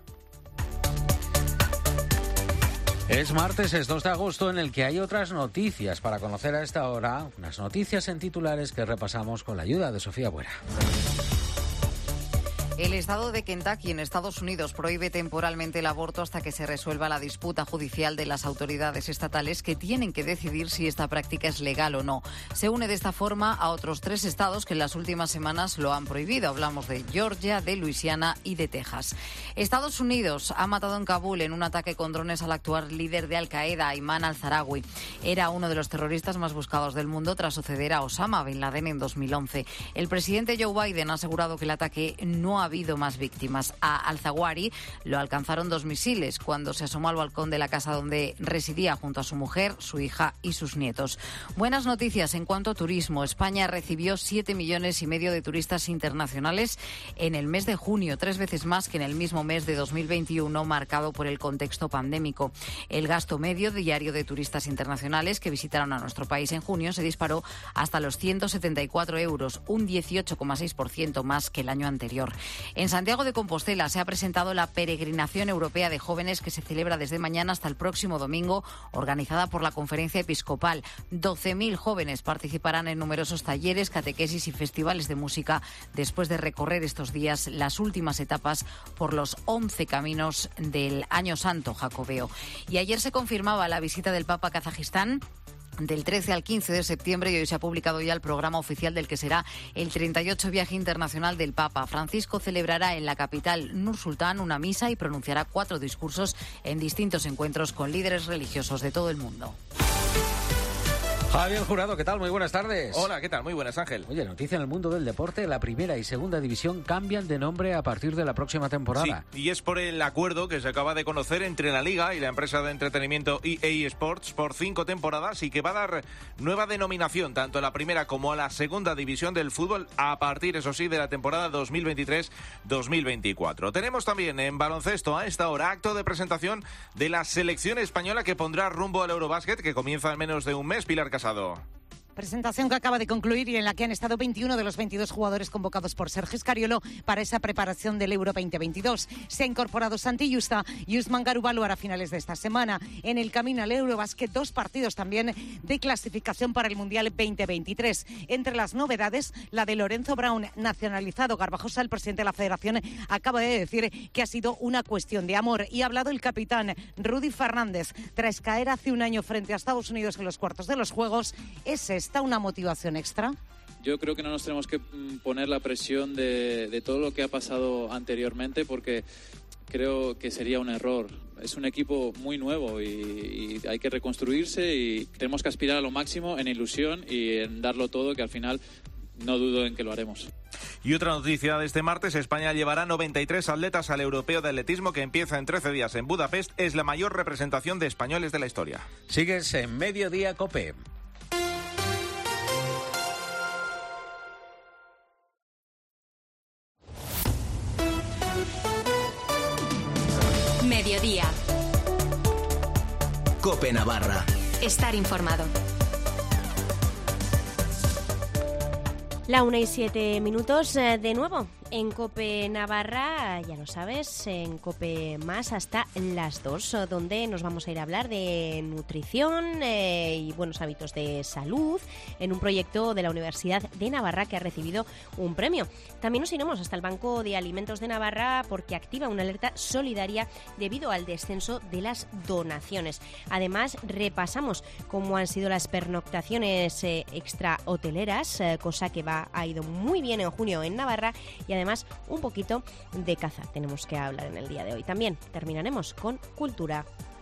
Es martes, es dos de agosto, en el que hay otras noticias para conocer a esta hora, unas noticias en titulares que repasamos con la ayuda de Sofía Buera. El estado de Kentucky en Estados Unidos prohíbe temporalmente el aborto hasta que se resuelva la disputa judicial de las autoridades estatales, que tienen que decidir si esta práctica es legal o no. Se une de esta forma a otros tres estados que en las últimas semanas lo han prohibido. Hablamos de Georgia, de Luisiana y de Texas. Estados Unidos ha matado en Kabul en un ataque con drones al actual líder de Al-Qaeda, Ayman al-Zawahiri. Era uno de los terroristas más buscados del mundo tras suceder a Osama Bin Laden en dos mil once. El presidente Joe Biden ha asegurado que el ataque no ha habido más víctimas. A al-Zawahiri lo alcanzaron dos misiles cuando se asomó al balcón de la casa donde residía junto a su mujer, su hija y sus nietos. Buenas noticias en cuanto a turismo. España recibió siete millones y medio de turistas internacionales en el mes de junio, tres veces más que en el mismo mes de dos mil veintiuno, marcado por el contexto pandémico. El gasto medio diario de turistas internacionales que visitaron a nuestro país en junio se disparó hasta los ciento setenta y cuatro euros, un dieciocho coma seis por ciento más que el año anterior. En Santiago de Compostela se ha presentado la Peregrinación Europea de Jóvenes que se celebra desde mañana hasta el próximo domingo, organizada por la Conferencia Episcopal. doce mil jóvenes participarán en numerosos talleres, catequesis y festivales de música después de recorrer estos días las últimas etapas por los once caminos del Año Santo Jacobeo. Y ayer se confirmaba la visita del Papa a Kazajistán del trece al quince de septiembre, y hoy se ha publicado ya el programa oficial del que será el treinta y ocho viaje internacional del Papa. Francisco celebrará en la capital Nur Sultán una misa y pronunciará cuatro discursos en distintos encuentros con líderes religiosos de todo el mundo. Javier Jurado, ¿qué tal? Muy buenas tardes. Hola, ¿qué tal? Muy buenas, Ángel. Oye, noticia en el mundo del deporte: la primera y segunda división cambian de nombre a partir de la próxima temporada. Sí, y es por el acuerdo que se acaba de conocer entre la Liga y la empresa de entretenimiento E A Sports por cinco temporadas, y que va a dar nueva denominación tanto a la primera como a la segunda división del fútbol a partir, eso sí, de la temporada dos mil veintitrés dos mil veinticuatro. Tenemos también en baloncesto a esta hora acto de presentación de la selección española que pondrá rumbo al Eurobásquet, que comienza en menos de un mes. Pilar Casado. Presentación que acaba de concluir y en la que han estado veintiuno de los veintidós jugadores convocados por Sergio Scariolo para esa preparación del Euro veinte veintidós. Se ha incorporado Santi Justa y Usman Garubaluar a finales de esta semana. En el camino al Eurobásquet, dos partidos también de clasificación para el Mundial veinte veintitrés. Entre las novedades, la de Lorenzo Brown, nacionalizado. Garbajosa, el presidente de la Federación, acaba de decir que ha sido una cuestión de amor. Y ha hablado el capitán Rudy Fernández. Tras caer hace un año frente a Estados Unidos en los cuartos de los Juegos, ¿es esta una motivación extra? Yo creo que no nos tenemos que poner la presión de, de todo lo que ha pasado anteriormente, porque creo que sería un error. Es un equipo muy nuevo y, y hay que reconstruirse, y tenemos que aspirar a lo máximo en ilusión y en darlo todo, que al final no dudo en que lo haremos. Y otra noticia de este martes: España llevará noventa y tres atletas al Europeo de Atletismo, que empieza en trece días en Budapest. Es la mayor representación de españoles de la historia. Sigues en Mediodía COPE. Mediodía. COPE Navarra. Estar informado. La una y siete minutos, eh, de nuevo en COPE Navarra, ya lo sabes, en COPE Más hasta las dos, donde nos vamos a ir a hablar de nutrición eh, y buenos hábitos de salud en un proyecto de la Universidad de Navarra que ha recibido un premio. También nos iremos hasta el Banco de Alimentos de Navarra porque activa una alerta solidaria debido al descenso de las donaciones. Además, repasamos cómo han sido las pernoctaciones eh, extrahoteleras, eh, cosa que va ha ido muy bien en junio en Navarra, y además un poquito de caza tenemos que hablar en el día de hoy. También terminaremos con cultura.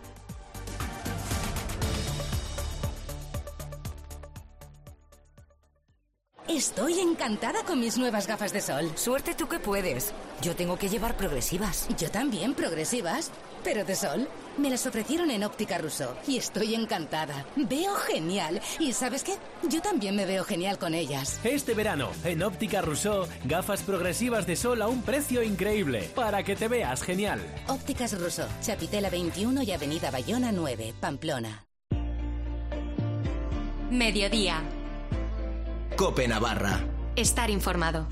Estoy encantada con mis nuevas gafas de sol. Suerte tú que puedes. Yo tengo que llevar progresivas. Yo también, progresivas, pero de sol. Me las ofrecieron en Óptica Rousseau y estoy encantada. Veo genial. ¿Y sabes qué? Yo también me veo genial con ellas. Este verano, en Óptica Rousseau, gafas progresivas de sol a un precio increíble, para que te veas genial. Ópticas Rousseau, Chapitela veintiuno y Avenida Bayona nueve, Pamplona. Mediodía. COPE Navarra. Estar informado.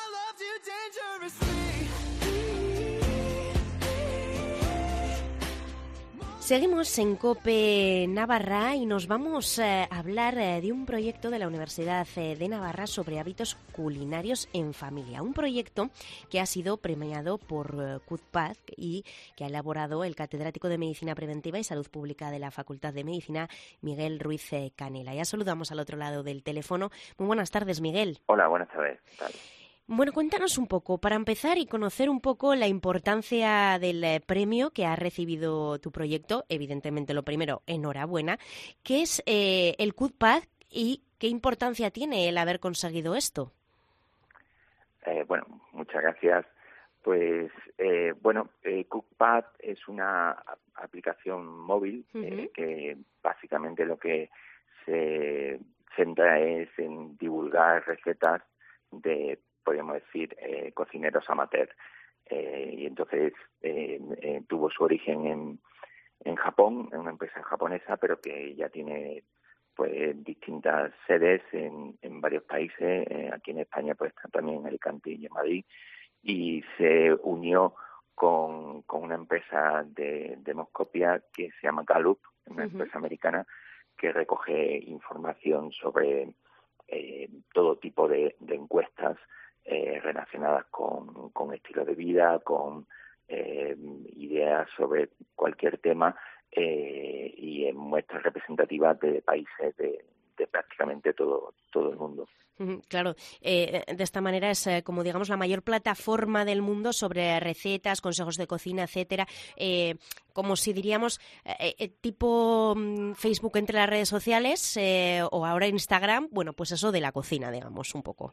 Seguimos en COPE Navarra y nos vamos a hablar de un proyecto de la Universidad de Navarra sobre hábitos culinarios en familia. Un proyecto que ha sido premiado por CUTPAD y que ha elaborado el catedrático de Medicina Preventiva y Salud Pública de la Facultad de Medicina, Miguel Ruiz Canela. Ya saludamos al otro lado del teléfono. Muy buenas tardes, Miguel. Hola, buenas tardes. ¿Qué tal? Bueno, cuéntanos un poco, para empezar y conocer un poco la importancia del eh, premio que ha recibido tu proyecto. Evidentemente, lo primero, enhorabuena. ¿Qué es eh, el CUTPAD y qué importancia tiene el haber conseguido esto? Eh, bueno, muchas gracias. Pues, eh, bueno, eh, CUTPAD es una aplicación móvil uh-huh. eh, que básicamente lo que se centra es en divulgar recetas de, podríamos decir, eh, cocineros amateur. Eh, y entonces eh, eh, tuvo su origen en, en Japón, en una empresa japonesa, pero que ya tiene pues distintas sedes en, en varios países. Eh, aquí en España pues está también en Alicante y en Madrid. y se unió con, con una empresa de demoscopia que se llama Gallup, una uh-huh. empresa americana que recoge información sobre eh, todo tipo de, de encuestas eh, relacionadas con, con estilo de vida, con eh, ideas sobre cualquier tema eh, y en muestras representativas de países de, de prácticamente todo, todo el mundo. Claro, eh, de esta manera es eh, como digamos la mayor plataforma del mundo sobre recetas, consejos de cocina, etcétera, eh, como si diríamos eh, eh, tipo mm, Facebook entre las redes sociales eh, o ahora Instagram, bueno, pues eso de la cocina, digamos, un poco.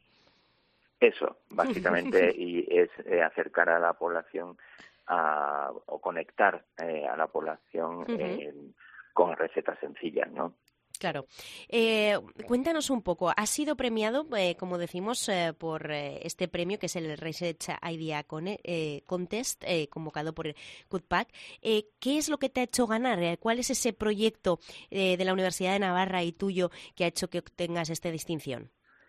Eso, básicamente, y es eh, acercar a la población a, o conectar eh, a la población uh-huh. eh, con recetas sencillas, ¿no? Claro. Eh, cuéntanos un poco. Has sido premiado, eh, como decimos, eh, por eh, este premio que es el Research Idea eh, Contest, eh, convocado por CUTPAC. Eh, ¿Qué es lo que te ha hecho ganar? ¿Cuál es ese proyecto eh, de la Universidad de Navarra y tuyo que ha hecho que obtengas esta distinción?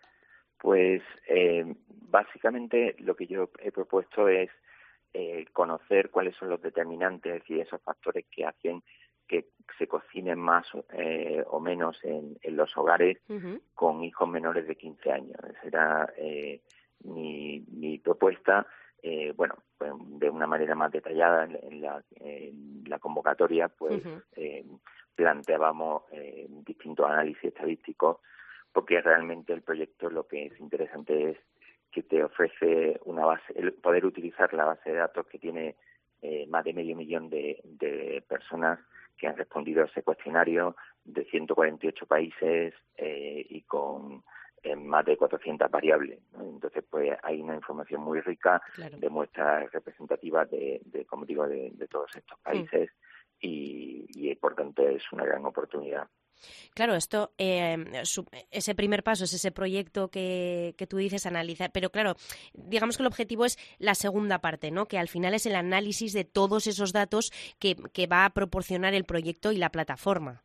Pues eh, básicamente lo que yo he propuesto es eh, conocer cuáles son los determinantes y esos factores que hacen que se cocinen más eh, o menos en, en los hogares uh-huh. con hijos menores de quince años. Esa era eh, mi, mi propuesta. Eh, bueno, pues de una manera más detallada en, en, la, en la convocatoria, pues uh-huh. eh, planteábamos eh, distintos análisis estadísticos, porque realmente el proyecto lo que es interesante es que te ofrece una base, el poder utilizar la base de datos que tiene eh, más de medio millón de, de personas que han respondido a ese cuestionario de ciento cuarenta y ocho países eh, y con eh, más de cuatrocientas variables, ¿no? Entonces, pues hay una información muy rica claro. de muestras representativas de, de como digo, de, de todos estos países sí. y, y, por tanto, es una gran oportunidad. Claro, esto, eh, su, ese primer paso es ese proyecto que, que tú dices analizar, pero claro, digamos que el objetivo es la segunda parte, ¿no? Que al final es el análisis de todos esos datos que, que va a proporcionar el proyecto y la plataforma.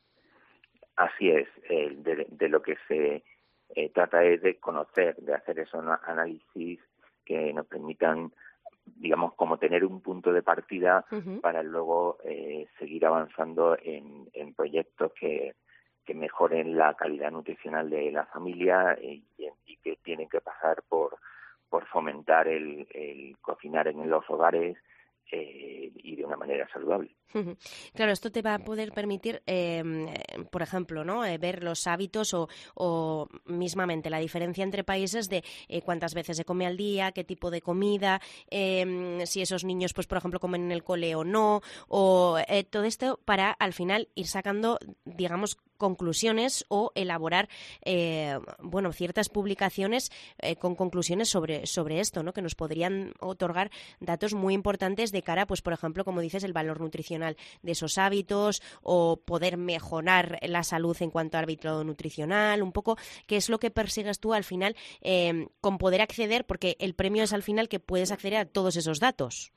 Así es, eh, de, de lo que se eh, trata es de conocer, de hacer esos análisis que nos permitan, digamos, como tener un punto de partida uh-huh. para luego eh, seguir avanzando en, en proyectos que, que mejoren la calidad nutricional de la familia y, y que tienen que pasar por, por fomentar el, el cocinar en los hogares eh, y de una manera saludable. Claro, esto te va a poder permitir, eh, por ejemplo, ¿no? Eh, ver los hábitos o, o mismamente la diferencia entre países de eh, cuántas veces se come al día, qué tipo de comida, eh, si esos niños, pues por ejemplo, comen en el cole o no, o eh, todo esto para al final ir sacando, digamos, conclusiones o elaborar eh, bueno ciertas publicaciones eh, con conclusiones sobre sobre esto, ¿no? Que nos podrían otorgar datos muy importantes de cara, pues por ejemplo, como dices, el valor nutricional de esos hábitos o poder mejorar la salud en cuanto al hábito nutricional, un poco qué es lo que persigues tú al final eh, con poder acceder, porque el premio es al final que puedes acceder a todos esos datos.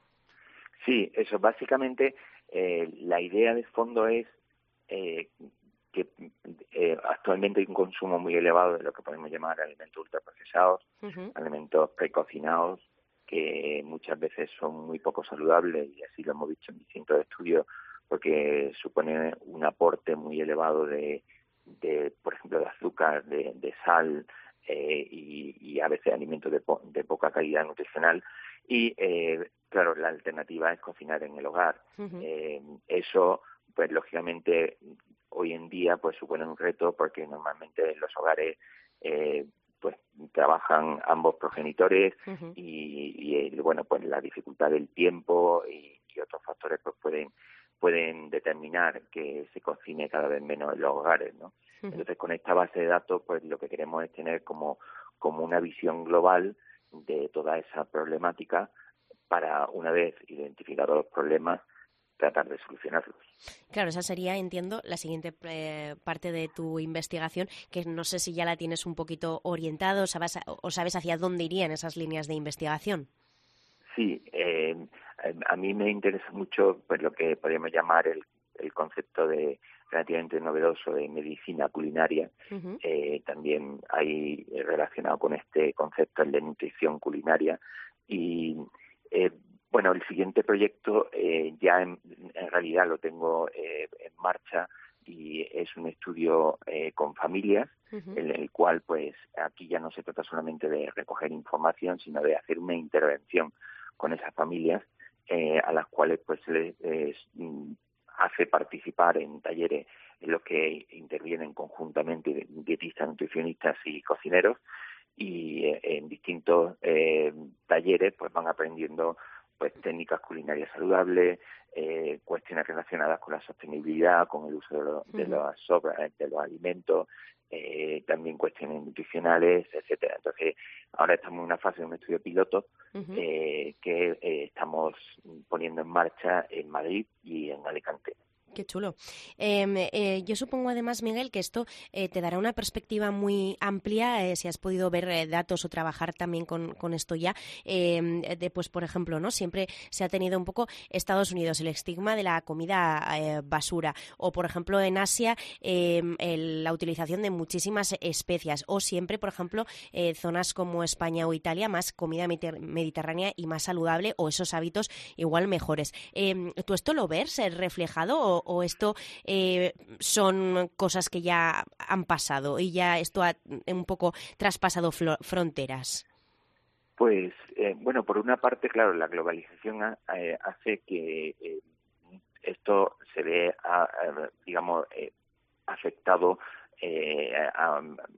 Sí, eso básicamente eh, la idea de fondo es eh, que eh, actualmente hay un consumo muy elevado de lo que podemos llamar alimentos ultraprocesados, uh-huh. alimentos precocinados, que muchas veces son muy poco saludables, y así lo hemos visto en distintos estudios, porque supone un aporte muy elevado de, de por ejemplo, de azúcar, de, de sal eh, y, y a veces alimentos de, po- de poca calidad nutricional. Y, eh, claro, la alternativa es cocinar en el hogar. Uh-huh. Eh, eso, pues, lógicamente, hoy en día pues supone un reto, porque normalmente en los hogares eh, pues trabajan ambos progenitores uh-huh. y, y el, bueno pues la dificultad del tiempo y, y otros factores pues pueden pueden determinar que se cocine cada vez menos en los hogares, ¿no? Uh-huh. Entonces, con esta base de datos, pues lo que queremos es tener como como una visión global de toda esa problemática para, una vez identificados los problemas, tratar de solucionarlos. Claro, esa sería, entiendo, la siguiente eh, parte de tu investigación, que no sé si ya la tienes un poquito orientado, sabes, o sabes hacia dónde irían esas líneas de investigación. Sí, eh, a mí me interesa mucho pues lo que podríamos llamar el, el concepto de relativamente novedoso de medicina culinaria. Uh-huh. Eh, también hay relacionado con este concepto el de nutrición culinaria, Y eh, bueno, el siguiente proyecto eh, ya en, en realidad lo tengo eh, en marcha y es un estudio eh, con familias, uh-huh. en el cual pues aquí ya no se trata solamente de recoger información, sino de hacer una intervención con esas familias eh, a las cuales pues se les eh, hace participar en talleres en los que intervienen conjuntamente dietistas, nutricionistas y cocineros, y eh, en distintos eh, talleres pues van aprendiendo pues técnicas culinarias saludables, eh, cuestiones relacionadas con la sostenibilidad, con el uso de, lo, de, las sobras, de los alimentos, eh, también cuestiones nutricionales, etcétera. Entonces, ahora estamos en una fase de un estudio piloto uh-huh. eh, que eh, estamos poniendo en marcha en Madrid y en Alicante. Qué chulo. Eh, eh, yo supongo además, Miguel, que esto eh, te dará una perspectiva muy amplia, eh, si has podido ver eh, datos o trabajar también con, con esto ya, eh, de, pues por ejemplo, ¿no? Siempre se ha tenido un poco Estados Unidos, el estigma de la comida eh, basura, o por ejemplo en Asia eh, el, la utilización de muchísimas especias, o siempre, por ejemplo, eh, zonas como España o Italia, más comida mediterránea y más saludable, o esos hábitos igual mejores. Eh, ¿Tú esto lo ves eh, reflejado o o esto eh, son cosas que ya han pasado y ya esto ha un poco traspasado flo- fronteras? Pues, eh, bueno, por una parte, claro, la globalización ha, eh, hace que eh, esto se ve, a, a, digamos, eh, afectado eh, a, a,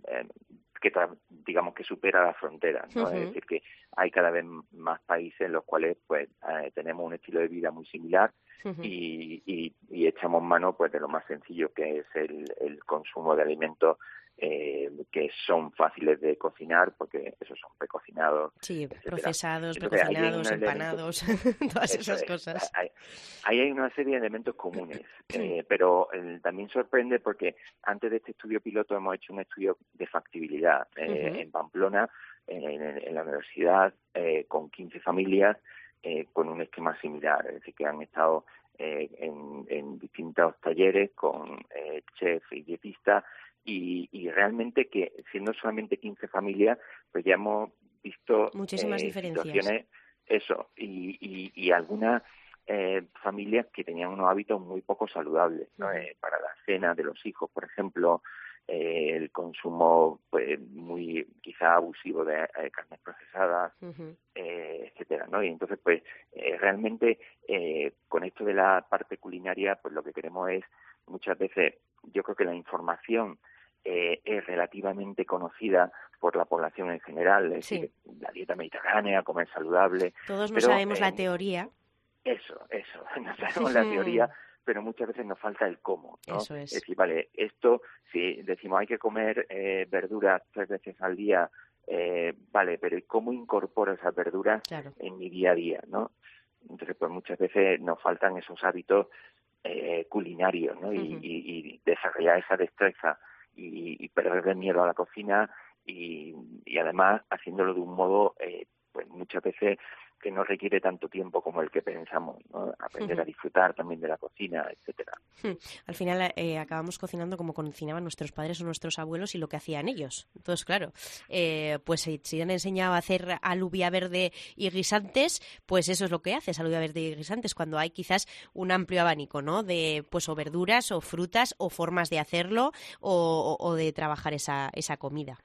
que digamos que supera las fronteras, ¿no? Uh-huh. Es decir, que hay cada vez más países en los cuales pues eh, tenemos un estilo de vida muy similar uh-huh. y, y, y echamos mano pues de lo más sencillo, que es el, el consumo de alimentos eh, que son fáciles de cocinar, porque esos son precocinados. Sí, etcétera. procesados, Entonces, precocinados, empanados, todas esas es, cosas. Ahí hay, hay una serie de elementos comunes, eh, pero eh, también sorprende porque antes de este estudio piloto hemos hecho un estudio de factibilidad eh, uh-huh. en Pamplona, en, en la universidad, eh, con quince familias, eh, con un esquema similar, es decir, que han estado eh, en, en distintos talleres con eh, chefs y dietistas, y, y realmente que siendo solamente quince familias, pues ya hemos visto muchísimas eh, diferencias. situaciones, eso, y, y, y algunas eh, familias que tenían unos hábitos muy poco saludables, ¿no? Uh-huh. Eh, para la cena de los hijos, por ejemplo, eh, el consumo pues muy quizá abusivo de eh, carnes procesadas, uh-huh. eh, etcétera, ¿no? Y entonces pues eh, realmente eh, con esto de la parte culinaria, pues lo que queremos es muchas veces, yo creo que la información eh, es relativamente conocida por la población en general, es sí. decir, la dieta mediterránea, comer saludable. Todos no pero, sabemos eh, la teoría. Eso, eso, no sabemos la teoría, pero muchas veces nos falta el cómo, ¿no? Eso es. Es decir, vale, esto, si decimos hay que comer eh, verduras tres veces al día, eh, vale, pero ¿y cómo incorporo esas verduras claro. en mi día a día, no? Entonces, pues muchas veces nos faltan esos hábitos eh, culinarios, ¿no? Uh-huh. Y, y, y desarrollar esa destreza y, y perder el miedo a la cocina y, y además haciéndolo de un modo, eh, pues muchas veces que no requiere tanto tiempo como el que pensamos, ¿no? Aprender uh-huh. a disfrutar también de la cocina, etcétera. Al final eh, acabamos cocinando como cocinaban nuestros padres o nuestros abuelos y lo que hacían ellos. Entonces, claro, eh, pues si, si han enseñado a hacer alubia verde y guisantes, pues eso es lo que haces, alubia verde y guisantes, cuando hay quizás un amplio abanico, ¿no? De pues o verduras o frutas o formas de hacerlo o, o, o de trabajar esa, esa comida.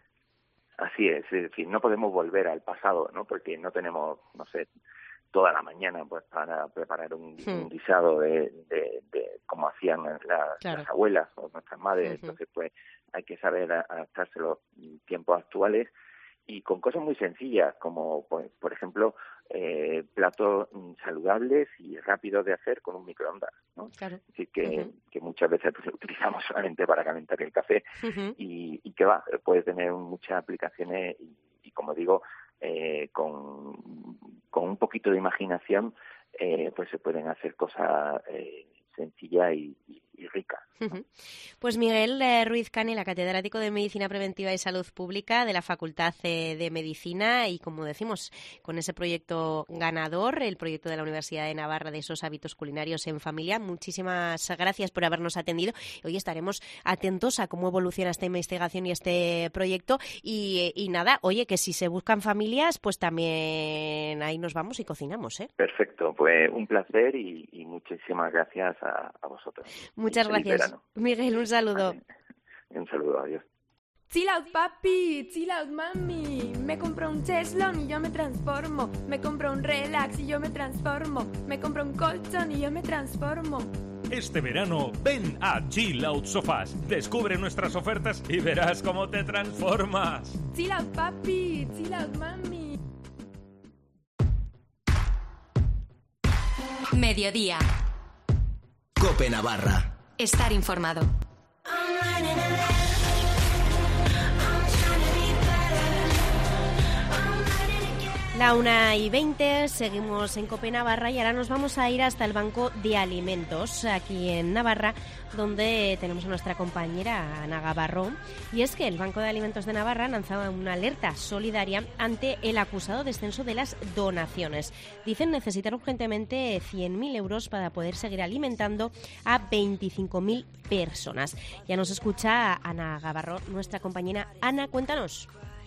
Así es, es decir, no podemos volver al pasado, ¿no? Porque no tenemos, no sé, toda la mañana pues para preparar un, hmm. un guisado de, de, de como hacían las, claro. las abuelas o nuestras madres. Uh-huh. Entonces, pues hay que saber adaptarse a los tiempos actuales y con cosas muy sencillas, como pues, por ejemplo, eh, platos saludables y rápidos de hacer con un microondas, ¿no? Claro. Es decir, que, uh-huh. que muchas veces pues, utilizamos solamente para calentar el café uh-huh. y, y que va, puede tener muchas aplicaciones y, y como digo, eh, con, con un poquito de imaginación, eh, pues se pueden hacer cosas eh, sencillas y, y, y rica. Uh-huh. Pues Miguel eh, Ruiz Canela, catedrático de Medicina Preventiva y Salud Pública de la Facultad eh, de Medicina, y como decimos, con ese proyecto ganador, el proyecto de la Universidad de Navarra de esos hábitos culinarios en familia. Muchísimas gracias por habernos atendido. Hoy estaremos atentos a cómo evoluciona esta investigación y este proyecto. Y, y nada, oye, que si se buscan familias, pues también ahí nos vamos y cocinamos, ¿eh? Perfecto, pues un placer y, y muchísimas gracias a, a vosotros. Muchas gracias, verano. Miguel, un saludo. Vale. Un saludo, adiós. Chill out, papi, chill out, mami. Me compro un cheslón y yo me transformo. Me compro un relax y yo me transformo. Me compro un colchón y yo me transformo. Este verano, ven a Chill Out Sofás. Descubre nuestras ofertas y verás cómo te transformas. Chill out, papi, chill out, mami. Mediodía. COPE Navarra. Estar informado. La una y veinte, seguimos en COPE Navarra y ahora nos vamos a ir hasta el Banco de Alimentos, aquí en Navarra, donde tenemos a nuestra compañera Ana Gavarró. Y es que el Banco de Alimentos de Navarra lanzaba una alerta solidaria ante el acusado descenso de las donaciones. Dicen necesitar urgentemente cien mil euros para poder seguir alimentando a veinticinco mil personas. Ya nos escucha Ana Gavarró, nuestra compañera. Ana, cuéntanos.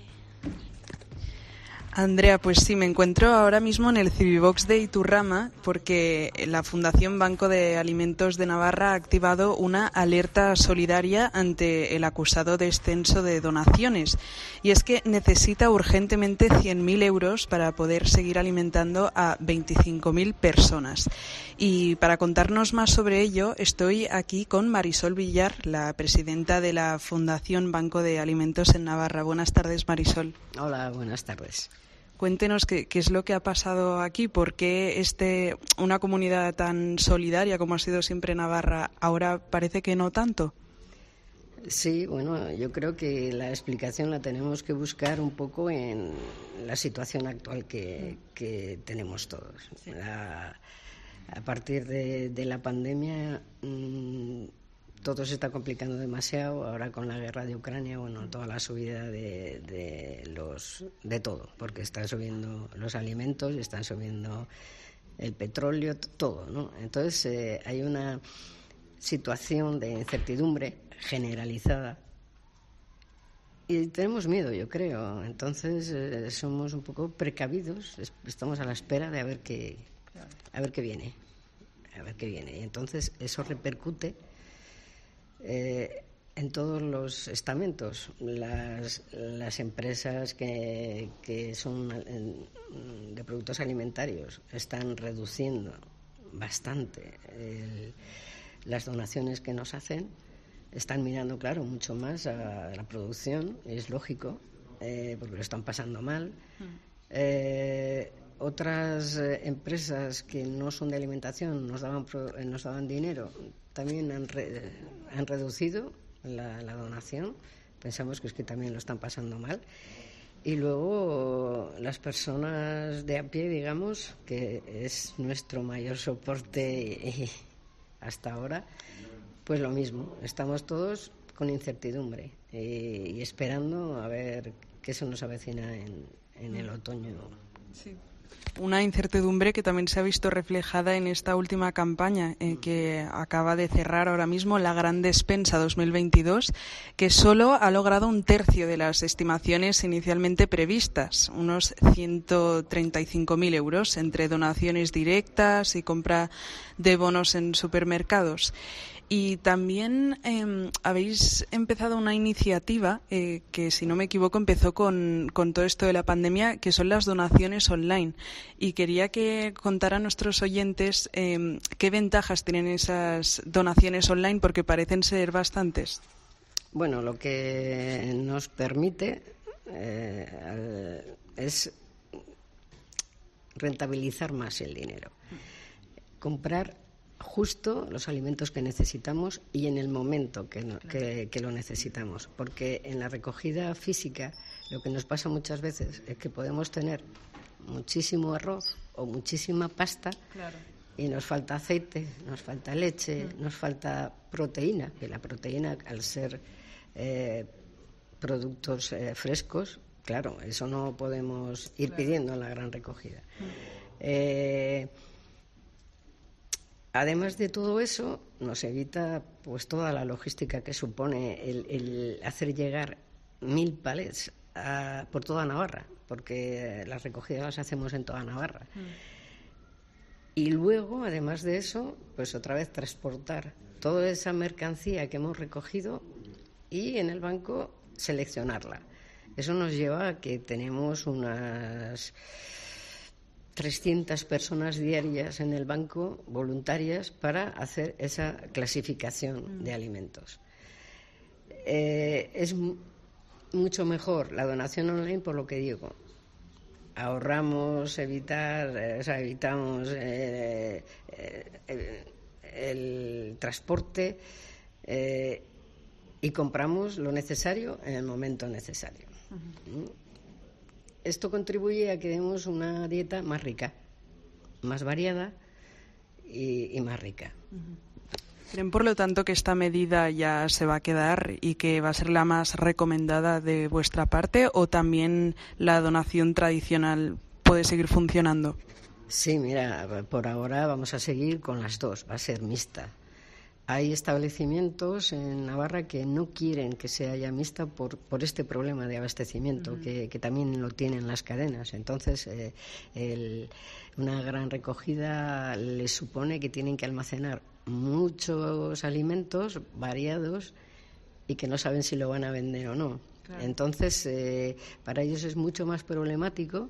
Andrea, pues sí, me encuentro ahora mismo en el Civivox de Iturrama porque la Fundación Banco de Alimentos de Navarra ha activado una alerta solidaria ante el acusado descenso de donaciones. Y es que necesita urgentemente cien mil euros para poder seguir alimentando a veinticinco mil personas. Y para contarnos más sobre ello, estoy aquí con Marisol Villar, la presidenta de la Fundación Banco de Alimentos en Navarra. Buenas tardes, Marisol. Hola, buenas tardes. Cuéntenos qué, qué es lo que ha pasado aquí, por qué este, una comunidad tan solidaria como ha sido siempre Navarra, ahora parece que no tanto. Sí, bueno, yo creo que la explicación la tenemos que buscar un poco en la situación actual que, que tenemos todos. La, a partir de, de la pandemia mmm, todo se está complicando demasiado, ahora con la guerra de Ucrania, bueno, toda la subida de, de los de todo, porque están subiendo los alimentos, están subiendo el petróleo, todo, ¿no? Entonces eh, hay una situación de incertidumbre generalizada y tenemos miedo, yo creo. Entonces eh, somos un poco precavidos, estamos a la espera de a ver qué, a ver qué viene, a ver qué viene. Y entonces eso repercute Eh, en todos los estamentos. Las, las empresas que, que son de productos alimentarios están reduciendo bastante el, las donaciones que nos hacen, están mirando, claro, mucho más a la producción, es lógico, eh, porque lo están pasando mal. Eh, otras eh, empresas que no son de alimentación nos daban, pro, eh, nos daban dinero, también han, re, han reducido la, la donación. Pensamos que es que también lo están pasando mal. Y luego las personas de a pie, digamos, que es nuestro mayor soporte hasta ahora, pues lo mismo. Estamos todos con incertidumbre y, y esperando a ver qué se nos avecina en, en el otoño. Sí. Una incertidumbre que también se ha visto reflejada en esta última campaña eh, que acaba de cerrar ahora mismo, la Gran Despensa dos mil veintidós, que solo ha logrado un tercio de las estimaciones inicialmente previstas, unos ciento treinta y cinco mil euros entre donaciones directas y compra de bonos en supermercados. Y también eh, habéis empezado una iniciativa eh, que, si no me equivoco, empezó con, con todo esto de la pandemia, que son las donaciones online. Y quería que contara a nuestros oyentes eh, qué ventajas tienen esas donaciones online, porque parecen ser bastantes. Bueno, lo que nos permite eh, es rentabilizar más el dinero. Comprar justo los alimentos que necesitamos y en el momento que, no, que, que lo necesitamos. Porque en la recogida física lo que nos pasa muchas veces es que podemos tener muchísimo arroz o muchísima pasta, claro, y nos falta aceite, nos falta leche, mm. nos falta proteína, que la proteína, al ser eh, productos eh, frescos, claro, eso no podemos ir claro. pidiendo en la gran recogida. Mm. Eh, además de todo eso, nos evita pues toda la logística que supone el, el hacer llegar mil palets a, por toda Navarra, porque las recogidas las hacemos en toda Navarra. Mm. Y luego, además de eso, pues otra vez transportar toda esa mercancía que hemos recogido y en el banco seleccionarla. Eso nos lleva a que tenemos unas trescientas personas diarias en el banco voluntarias para hacer esa clasificación de alimentos. Eh, es m- mucho mejor la donación online, por lo que digo. Ahorramos, evitar, eh, o sea, evitamos eh, eh, el transporte eh, y compramos lo necesario en el momento necesario. Uh-huh. Esto contribuye a que demos una dieta más rica, más variada y, y más rica. Uh-huh. ¿Creen, por lo tanto, que esta medida ya se va a quedar y que va a ser la más recomendada de vuestra parte, o también la donación tradicional puede seguir funcionando? Sí, mira, por ahora vamos a seguir con las dos, va a ser mixta. Hay establecimientos en Navarra que no quieren que se haya mixta por, por este problema de abastecimiento, uh-huh. que, que también lo tienen las cadenas. Entonces, eh, el, una gran recogida les supone que tienen que almacenar muchos alimentos variados y que no saben si lo van a vender o no. Claro. Entonces, eh, para ellos es mucho más problemático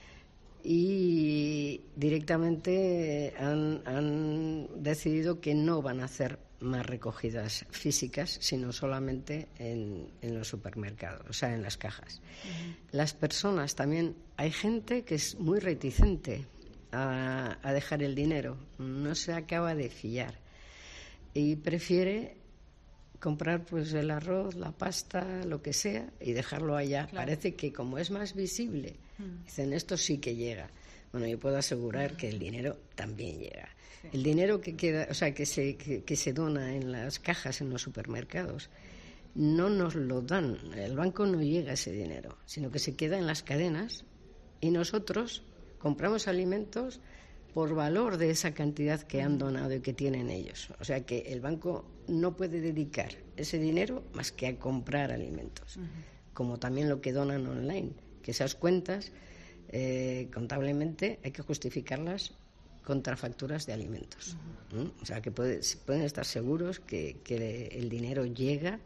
y directamente han, han decidido que no van a hacer más recogidas físicas, sino solamente en, en los supermercados, o sea, en las cajas. Uh-huh. Las personas también, hay gente que es muy reticente a, a dejar el dinero, no se acaba de fiar y prefiere comprar pues el arroz, la pasta, lo que sea y dejarlo allá. Claro. Parece que como es más visible, mm. dicen esto sí que llega. Bueno, yo puedo asegurar mm. que el dinero también llega. Sí. El dinero que queda, o sea, que se que, que se dona en las cajas en los supermercados, no nos lo dan. El banco no llega a ese dinero, sino que se queda en las cadenas y nosotros compramos alimentos por valor de esa cantidad que han donado y que tienen ellos. O sea que el banco no puede dedicar ese dinero más que a comprar alimentos, uh-huh. como también lo que donan online, que esas cuentas eh, contablemente hay que justificarlas contra facturas de alimentos. Uh-huh. ¿Mm? O sea que puede, pueden estar seguros que, que el dinero llega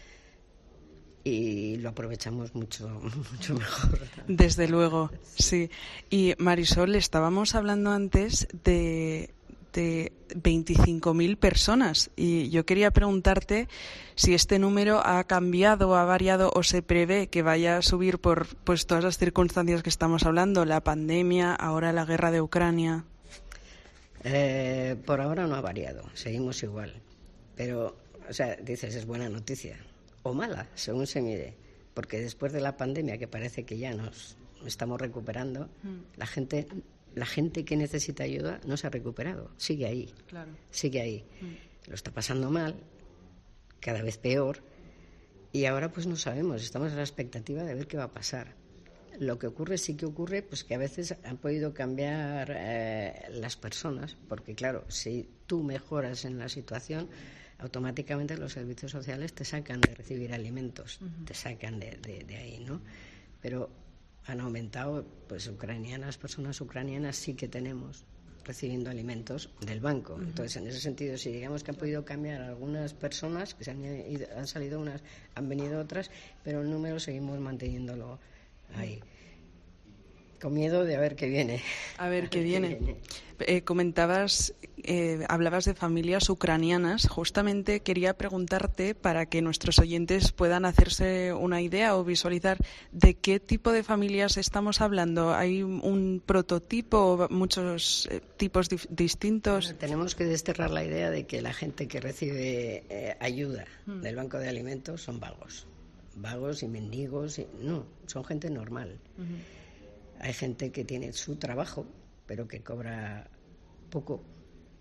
y lo aprovechamos mucho mucho mejor. Desde luego, sí. Y Marisol, estábamos hablando antes de, de veinticinco mil personas y yo quería preguntarte si este número ha cambiado, ha variado o se prevé que vaya a subir por pues todas las circunstancias que estamos hablando, la pandemia, ahora la guerra de Ucrania. Eh, por ahora no ha variado, seguimos igual. Pero, o sea, dices, es buena noticia. O mala, según se mire, porque después de la pandemia, que parece que ya nos estamos recuperando, mm. la gente la gente que necesita ayuda no se ha recuperado, sigue ahí, claro. sigue ahí. Mm. Lo está pasando mal, cada vez peor, y ahora pues no sabemos, estamos a la expectativa de ver qué va a pasar. Lo que ocurre, sí que ocurre, pues que a veces han podido cambiar eh, las personas, porque claro, si tú mejoras en la situación, automáticamente los servicios sociales te sacan de recibir alimentos, uh-huh. te sacan de, de, de ahí, ¿no? Pero han aumentado, pues ucranianas, personas ucranianas sí que tenemos recibiendo alimentos del banco. Uh-huh. Entonces, en ese sentido, si digamos que han podido cambiar algunas personas, que se han, ido, han salido unas, han venido otras, pero el número seguimos manteniéndolo ahí. Con miedo de a ver qué viene. A ver qué viene. Eh, comentabas, eh, hablabas de familias ucranianas. Justamente quería preguntarte, para que nuestros oyentes puedan hacerse una idea o visualizar de qué tipo de familias estamos hablando. ¿Hay un prototipo o muchos eh, tipos dif- distintos? Bueno, tenemos que desterrar la idea de que la gente que recibe eh, ayuda mm. del Banco de Alimentos son vagos. Vagos y mendigos. Y, no, son gente normal. Uh-huh. Hay gente que tiene su trabajo, pero que cobra poco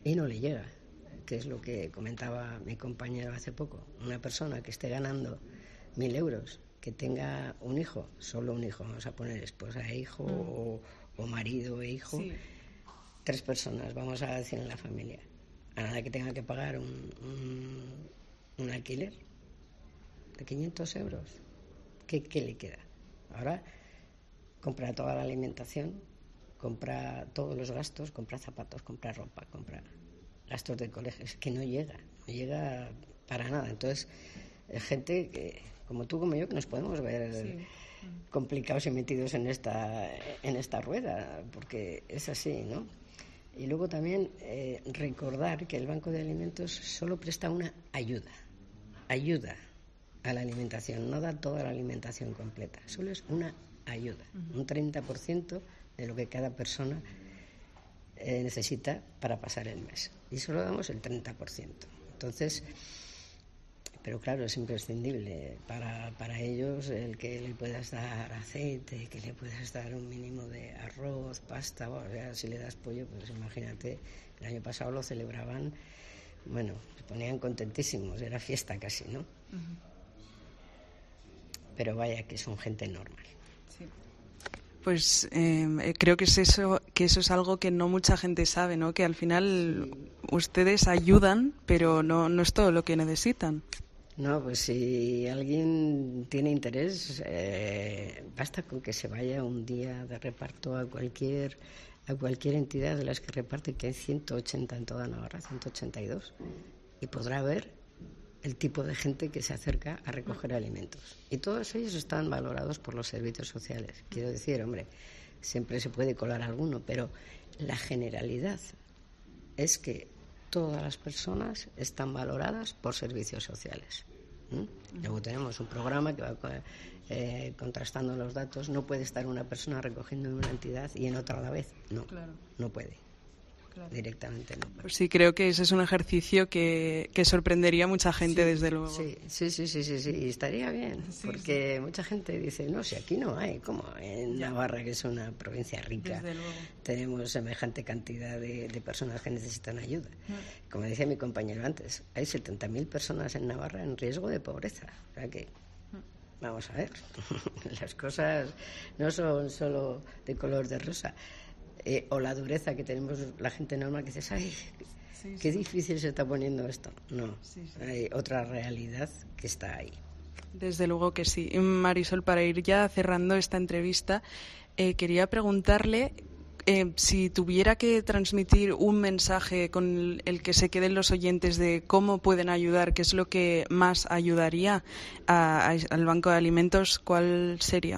y no le llega, que es lo que comentaba mi compañero hace poco. Una persona que esté ganando mil euros, que tenga un hijo, solo un hijo, vamos a poner esposa e hijo, mm. o, o marido e hijo, sí. tres personas, vamos a decir, en la familia, a nada que tenga que pagar un, un, un alquiler de quinientos euros, ¿qué, qué le queda? Ahora compra toda la alimentación, compra todos los gastos, compra zapatos, compra ropa, compra gastos de colegio, es que no llega, no llega para nada. Entonces, gente que, como tú como yo, que nos podemos ver sí. complicados y metidos en esta, en esta rueda, porque es así, ¿no? Y luego también eh, recordar que el Banco de Alimentos solo presta una ayuda, ayuda a la alimentación, no da toda la alimentación completa, solo es una ayuda, uh-huh. un treinta por ciento de lo que cada persona eh, necesita para pasar el mes. Y solo damos el treinta por ciento. Entonces, pero claro, es imprescindible para, para ellos el que le puedas dar aceite, que le puedas dar un mínimo de arroz, pasta, bueno, ya si le das pollo, pues imagínate, el año pasado lo celebraban, bueno, se ponían contentísimos, era fiesta casi, ¿no? Uh-huh. Pero vaya que son gente normal. Sí. Pues eh, creo que es eso, que eso es algo que no mucha gente sabe, ¿no? Que al final sí. ustedes ayudan, pero no, no es todo lo que necesitan. No, pues si alguien tiene interés, eh, basta con que se vaya un día de reparto a cualquier a cualquier entidad de las que reparte, que hay ciento ochenta en toda Navarra, ciento ochenta y dos, y podrá ver el tipo de gente que se acerca a recoger alimentos. Y todos ellos están valorados por los servicios sociales. Quiero decir, hombre, siempre se puede colar alguno, pero la generalidad es que todas las personas están valoradas por servicios sociales. ¿Mm? Luego tenemos un programa que va eh, contrastando los datos. No puede estar una persona recogiendo en una entidad y en otra a la vez. No, claro. no puede. Claro. Directamente no. Pues sí, creo que ese es un ejercicio que, que sorprendería a mucha gente, sí, desde luego. Sí, sí, sí, sí, sí, sí, y estaría bien, sí, porque sí. mucha gente dice, no, si aquí no hay, ¿cómo? En ya. Navarra, que es una provincia rica, tenemos semejante cantidad de, de personas que necesitan ayuda. Mm. Como decía mi compañero antes, hay setenta mil personas en Navarra en riesgo de pobreza, o sea que, mm. vamos a ver, las cosas no son solo de color de rosa. Eh, o la dureza que tenemos la gente normal, que dices, ay, sí, qué sí. difícil se está poniendo esto. No, sí, sí. hay otra realidad que está ahí. Desde luego que sí. Marisol, para ir ya cerrando esta entrevista, eh, quería preguntarle eh, si tuviera que transmitir un mensaje con el que se queden los oyentes de cómo pueden ayudar, qué es lo que más ayudaría a, a, al Banco de Alimentos, ¿cuál sería?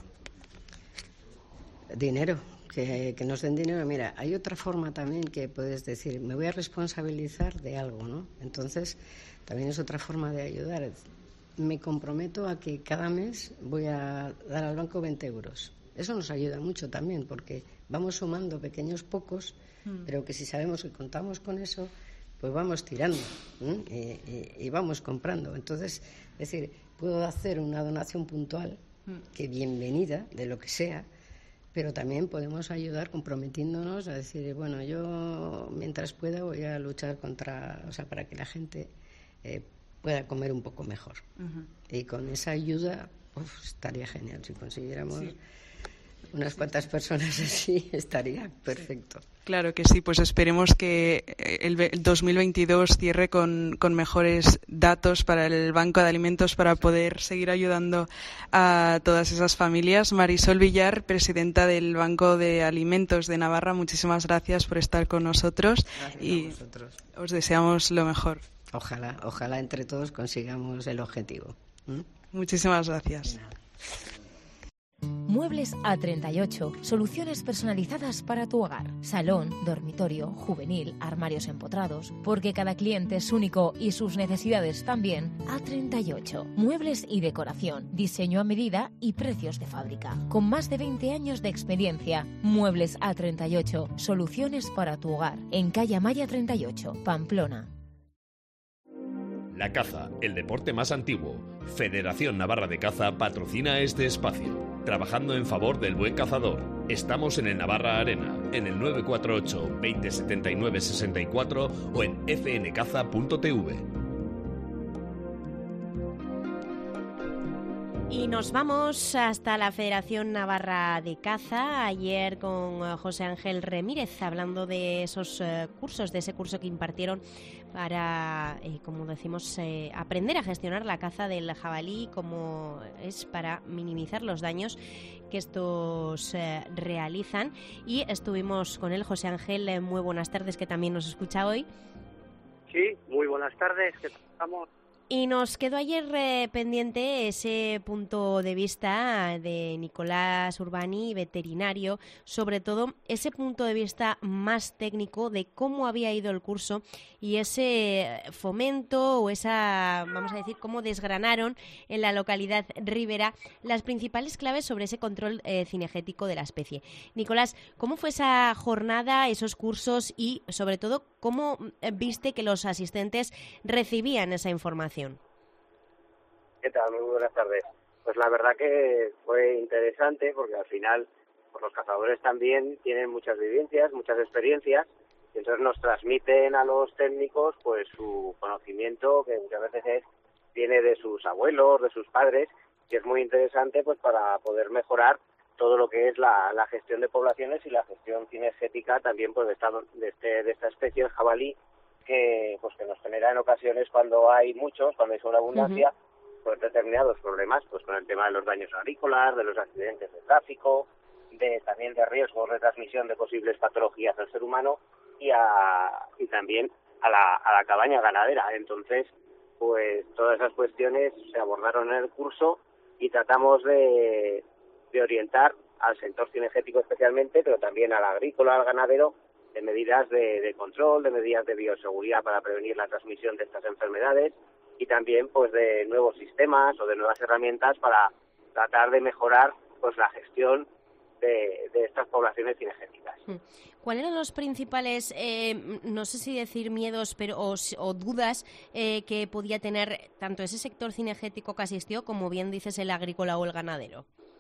Dinero. Que, que nos den dinero. Mira, hay otra forma también que puedes decir, me voy a responsabilizar de algo, ¿no? Entonces, también es otra forma de ayudar. Me comprometo a que cada mes voy a dar al banco veinte euros. Eso nos ayuda mucho también, porque vamos sumando pequeños pocos, mm. pero que si sabemos que contamos con eso, pues vamos tirando, ¿eh? y, y, y vamos comprando. Entonces, es decir, puedo hacer una donación puntual, mm. que bienvenida, de lo que sea, pero también podemos ayudar comprometiéndonos a decir, bueno, yo mientras pueda voy a luchar contra, o sea, para que la gente eh, pueda comer un poco mejor. Uh-huh. Y con esa ayuda, uf, estaría genial. Si consiguiéramos sí. unas sí, cuantas sí. personas así, estaría perfecto. Sí. Claro que sí, pues esperemos que el dos mil veintidós cierre con, con mejores datos para el Banco de Alimentos para poder seguir ayudando a todas esas familias. Marisol Villar, presidenta del Banco de Alimentos de Navarra, muchísimas gracias por estar con nosotros. Gracias y a vosotros. Os deseamos lo mejor. Ojalá, ojalá entre todos consigamos el objetivo. ¿Mm? Muchísimas gracias. Muebles A treinta y ocho, soluciones personalizadas para tu hogar. Salón, dormitorio, juvenil, armarios empotrados. Porque cada cliente es único y sus necesidades también. A treinta y ocho, muebles y decoración, diseño a medida y precios de fábrica. Con más de veinte años de experiencia, Muebles A treinta y ocho, soluciones para tu hogar. En calle Amaya treinta y ocho, Pamplona. La caza, el deporte más antiguo. Federación Navarra de Caza patrocina este espacio. Trabajando en favor del buen cazador. Estamos en el Navarra Arena, en el nueve cuatro ocho, veinte setenta y nueve sesenta y cuatro o en f n caza punto t v. Y nos vamos hasta la Federación Navarra de Caza, ayer con José Ángel Remírez, hablando de esos eh, cursos, de ese curso que impartieron para, eh, como decimos, eh, aprender a gestionar la caza del jabalí, como es para minimizar los daños que estos eh, realizan. Y estuvimos con él. José Ángel, eh, muy buenas tardes, que también nos escucha hoy. Sí, muy buenas tardes, ¿qué tal estamos? Y nos quedó ayer eh, pendiente ese punto de vista de Nicolás Urbani, veterinario, sobre todo ese punto de vista más técnico de cómo había ido el curso y ese fomento o esa, vamos a decir, cómo desgranaron en la localidad ribera las principales claves sobre ese control eh, cinegético de la especie. Nicolás, ¿cómo fue esa jornada, esos cursos y, sobre todo, cómo viste que los asistentes recibían esa información? ¿Qué tal? Muy buenas tardes. Pues la verdad que fue interesante porque al final pues los cazadores también tienen muchas vivencias, muchas experiencias y entonces nos transmiten a los técnicos pues su conocimiento que muchas veces es, viene de sus abuelos, de sus padres, y es muy interesante pues para poder mejorar todo lo que es la, la gestión de poblaciones y la gestión cinegética también pues de esta, de, este, de esta especie, el jabalí, que pues que nos genera en ocasiones cuando hay muchos, cuando hay sobreabundancia, uh-huh. pues determinados problemas, pues con el tema de los daños agrícolas, de los accidentes de tráfico, de también de riesgos de transmisión de posibles patologías al ser humano y a y también a la a la cabaña ganadera. Entonces, pues todas esas cuestiones se abordaron en el curso y tratamos de, de orientar al sector cinegético especialmente, pero también al agrícola, al ganadero, de medidas de, de control, de medidas de bioseguridad para prevenir la transmisión de estas enfermedades y también pues de nuevos sistemas o de nuevas herramientas para tratar de mejorar pues la gestión de, de estas poblaciones cinegéticas. ¿Cuáles eran los principales, eh, no sé si decir miedos pero o, o dudas eh, que podía tener tanto ese sector cinegético que asistió como bien dices el agrícola o el ganadero?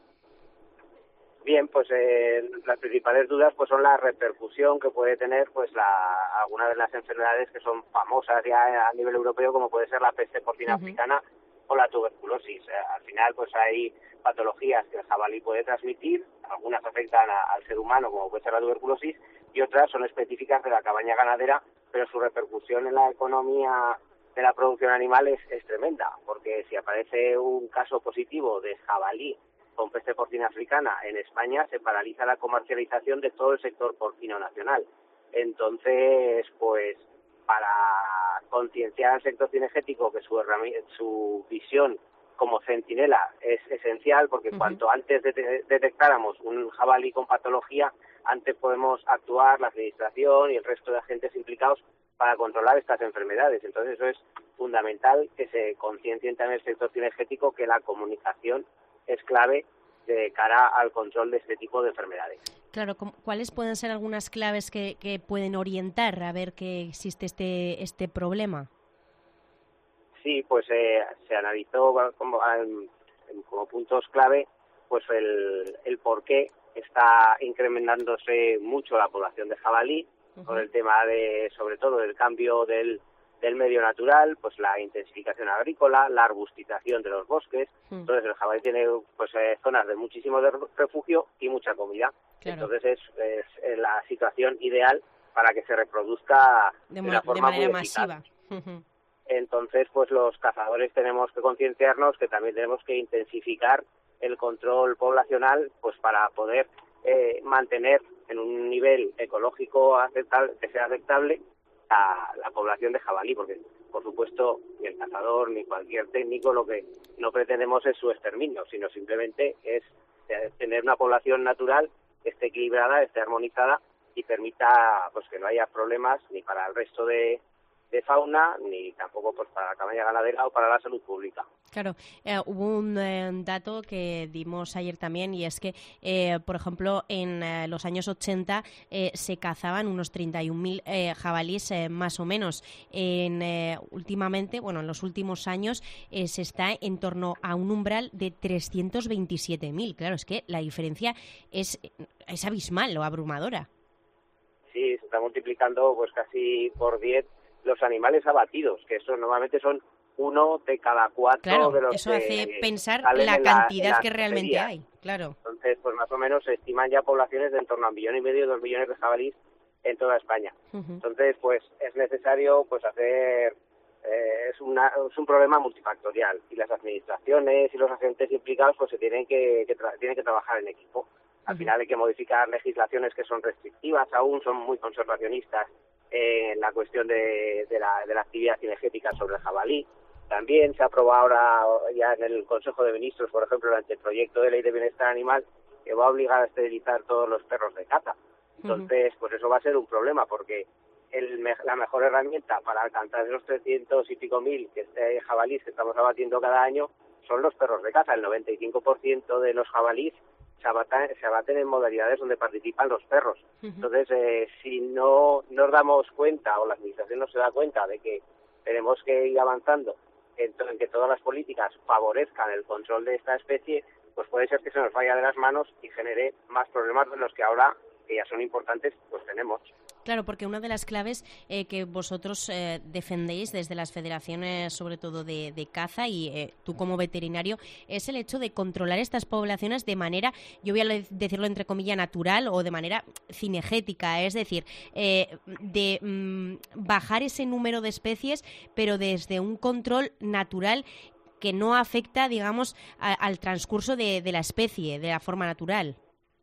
Bien, pues eh, las principales dudas pues son la repercusión que puede tener pues la algunas de las enfermedades que son famosas ya a nivel europeo, como puede ser la peste porcina uh-huh. africana o la tuberculosis. Eh, al final pues hay patologías que el jabalí puede transmitir, algunas afectan a, al ser humano como puede ser la tuberculosis y otras son específicas de la cabaña ganadera, pero su repercusión en la economía de la producción animal es, es tremenda, porque si aparece un caso positivo de jabalí con peste porcina africana en España, se paraliza la comercialización de todo el sector porcino nacional. Entonces, pues, para concienciar al sector cinegético que su, su visión como centinela es esencial, porque uh-huh. cuanto antes de detectáramos un jabalí con patología, antes podemos actuar la administración y el resto de agentes implicados para controlar estas enfermedades. Entonces, eso es fundamental que se conciencien también el sector cinegético que la comunicación es clave de cara al control de este tipo de enfermedades. Claro, ¿cuáles pueden ser algunas claves que, que pueden orientar a ver que existe este este problema? Sí, pues eh, se analizó como, como puntos clave pues el, el por qué está incrementándose mucho la población de jabalí, uh-huh. por el tema de, sobre todo, del cambio del del medio natural, pues la intensificación agrícola, la arbustización de los bosques. Mm. Entonces el jabalí tiene pues eh, zonas de muchísimo de refugio y mucha comida. Claro. Entonces es, es la situación ideal para que se reproduzca de, de una forma de muy masiva. Uh-huh. Entonces pues los cazadores tenemos que concienciarnos que también tenemos que intensificar el control poblacional pues para poder eh, mantener en un nivel ecológico aceptable, que sea aceptable a la población de jabalí, porque por supuesto ni el cazador ni cualquier técnico lo que no pretendemos es su exterminio, sino simplemente es tener una población natural que esté equilibrada, esté armonizada y permita pues que no haya problemas ni para el resto de, de fauna, ni tampoco pues para la cabaña ganadera o para la salud pública. Claro, eh, hubo un eh, dato que dimos ayer también, y es que, eh, por ejemplo, en eh, los años ochenta eh, se cazaban unos treinta y un mil eh, jabalíes eh, más o menos. En, eh, últimamente, bueno, en los últimos años eh, se está en torno a un umbral de trescientos veintisiete mil. Claro, es que la diferencia es, es abismal o abrumadora. Sí, se está multiplicando pues casi por diez los animales abatidos, que eso normalmente son uno de cada cuatro claro, de los eso que hace pensar salen la en cantidad la, en que realmente feria. hay, claro. Entonces, pues más o menos se estiman ya poblaciones de en torno a un millón y medio, dos millones de jabalíes en toda España. Uh-huh. Entonces, pues es necesario pues hacer, eh, es, una, es un problema multifactorial, y las administraciones y los agentes implicados pues se tienen que, que tra- tienen que trabajar en equipo. Al final hay que modificar legislaciones que son restrictivas aún, son muy conservacionistas en la cuestión de, de, la, de la actividad cinegética sobre el jabalí. También se ha aprobado ahora ya en el Consejo de Ministros, por ejemplo, el anteproyecto de ley de bienestar animal, que va a obligar a esterilizar todos los perros de caza. Entonces, pues eso va a ser un problema, porque el, la mejor herramienta para alcanzar esos trescientos y pico mil que este jabalíes que estamos abatiendo cada año son los perros de caza. El noventa y cinco por ciento de los jabalíes se abaten, se abaten en modalidades donde participan los perros. Uh-huh. Entonces, eh, si no nos damos cuenta, o la administración no se da cuenta de que tenemos que ir avanzando en, to- en que todas las políticas favorezcan el control de esta especie, pues puede ser que se nos vaya de las manos y genere más problemas de los que ahora, que ya son importantes, pues tenemos. Claro, porque una de las claves eh, que vosotros eh, defendéis desde las federaciones, sobre todo de, de caza, y eh, tú como veterinario, es el hecho de controlar estas poblaciones de manera, yo voy a decirlo entre comillas, natural o de manera cinegética, es decir, eh, de mm, bajar ese número de especies, pero desde un control natural que no afecta, digamos, a, al transcurso de, de la especie, de la forma natural.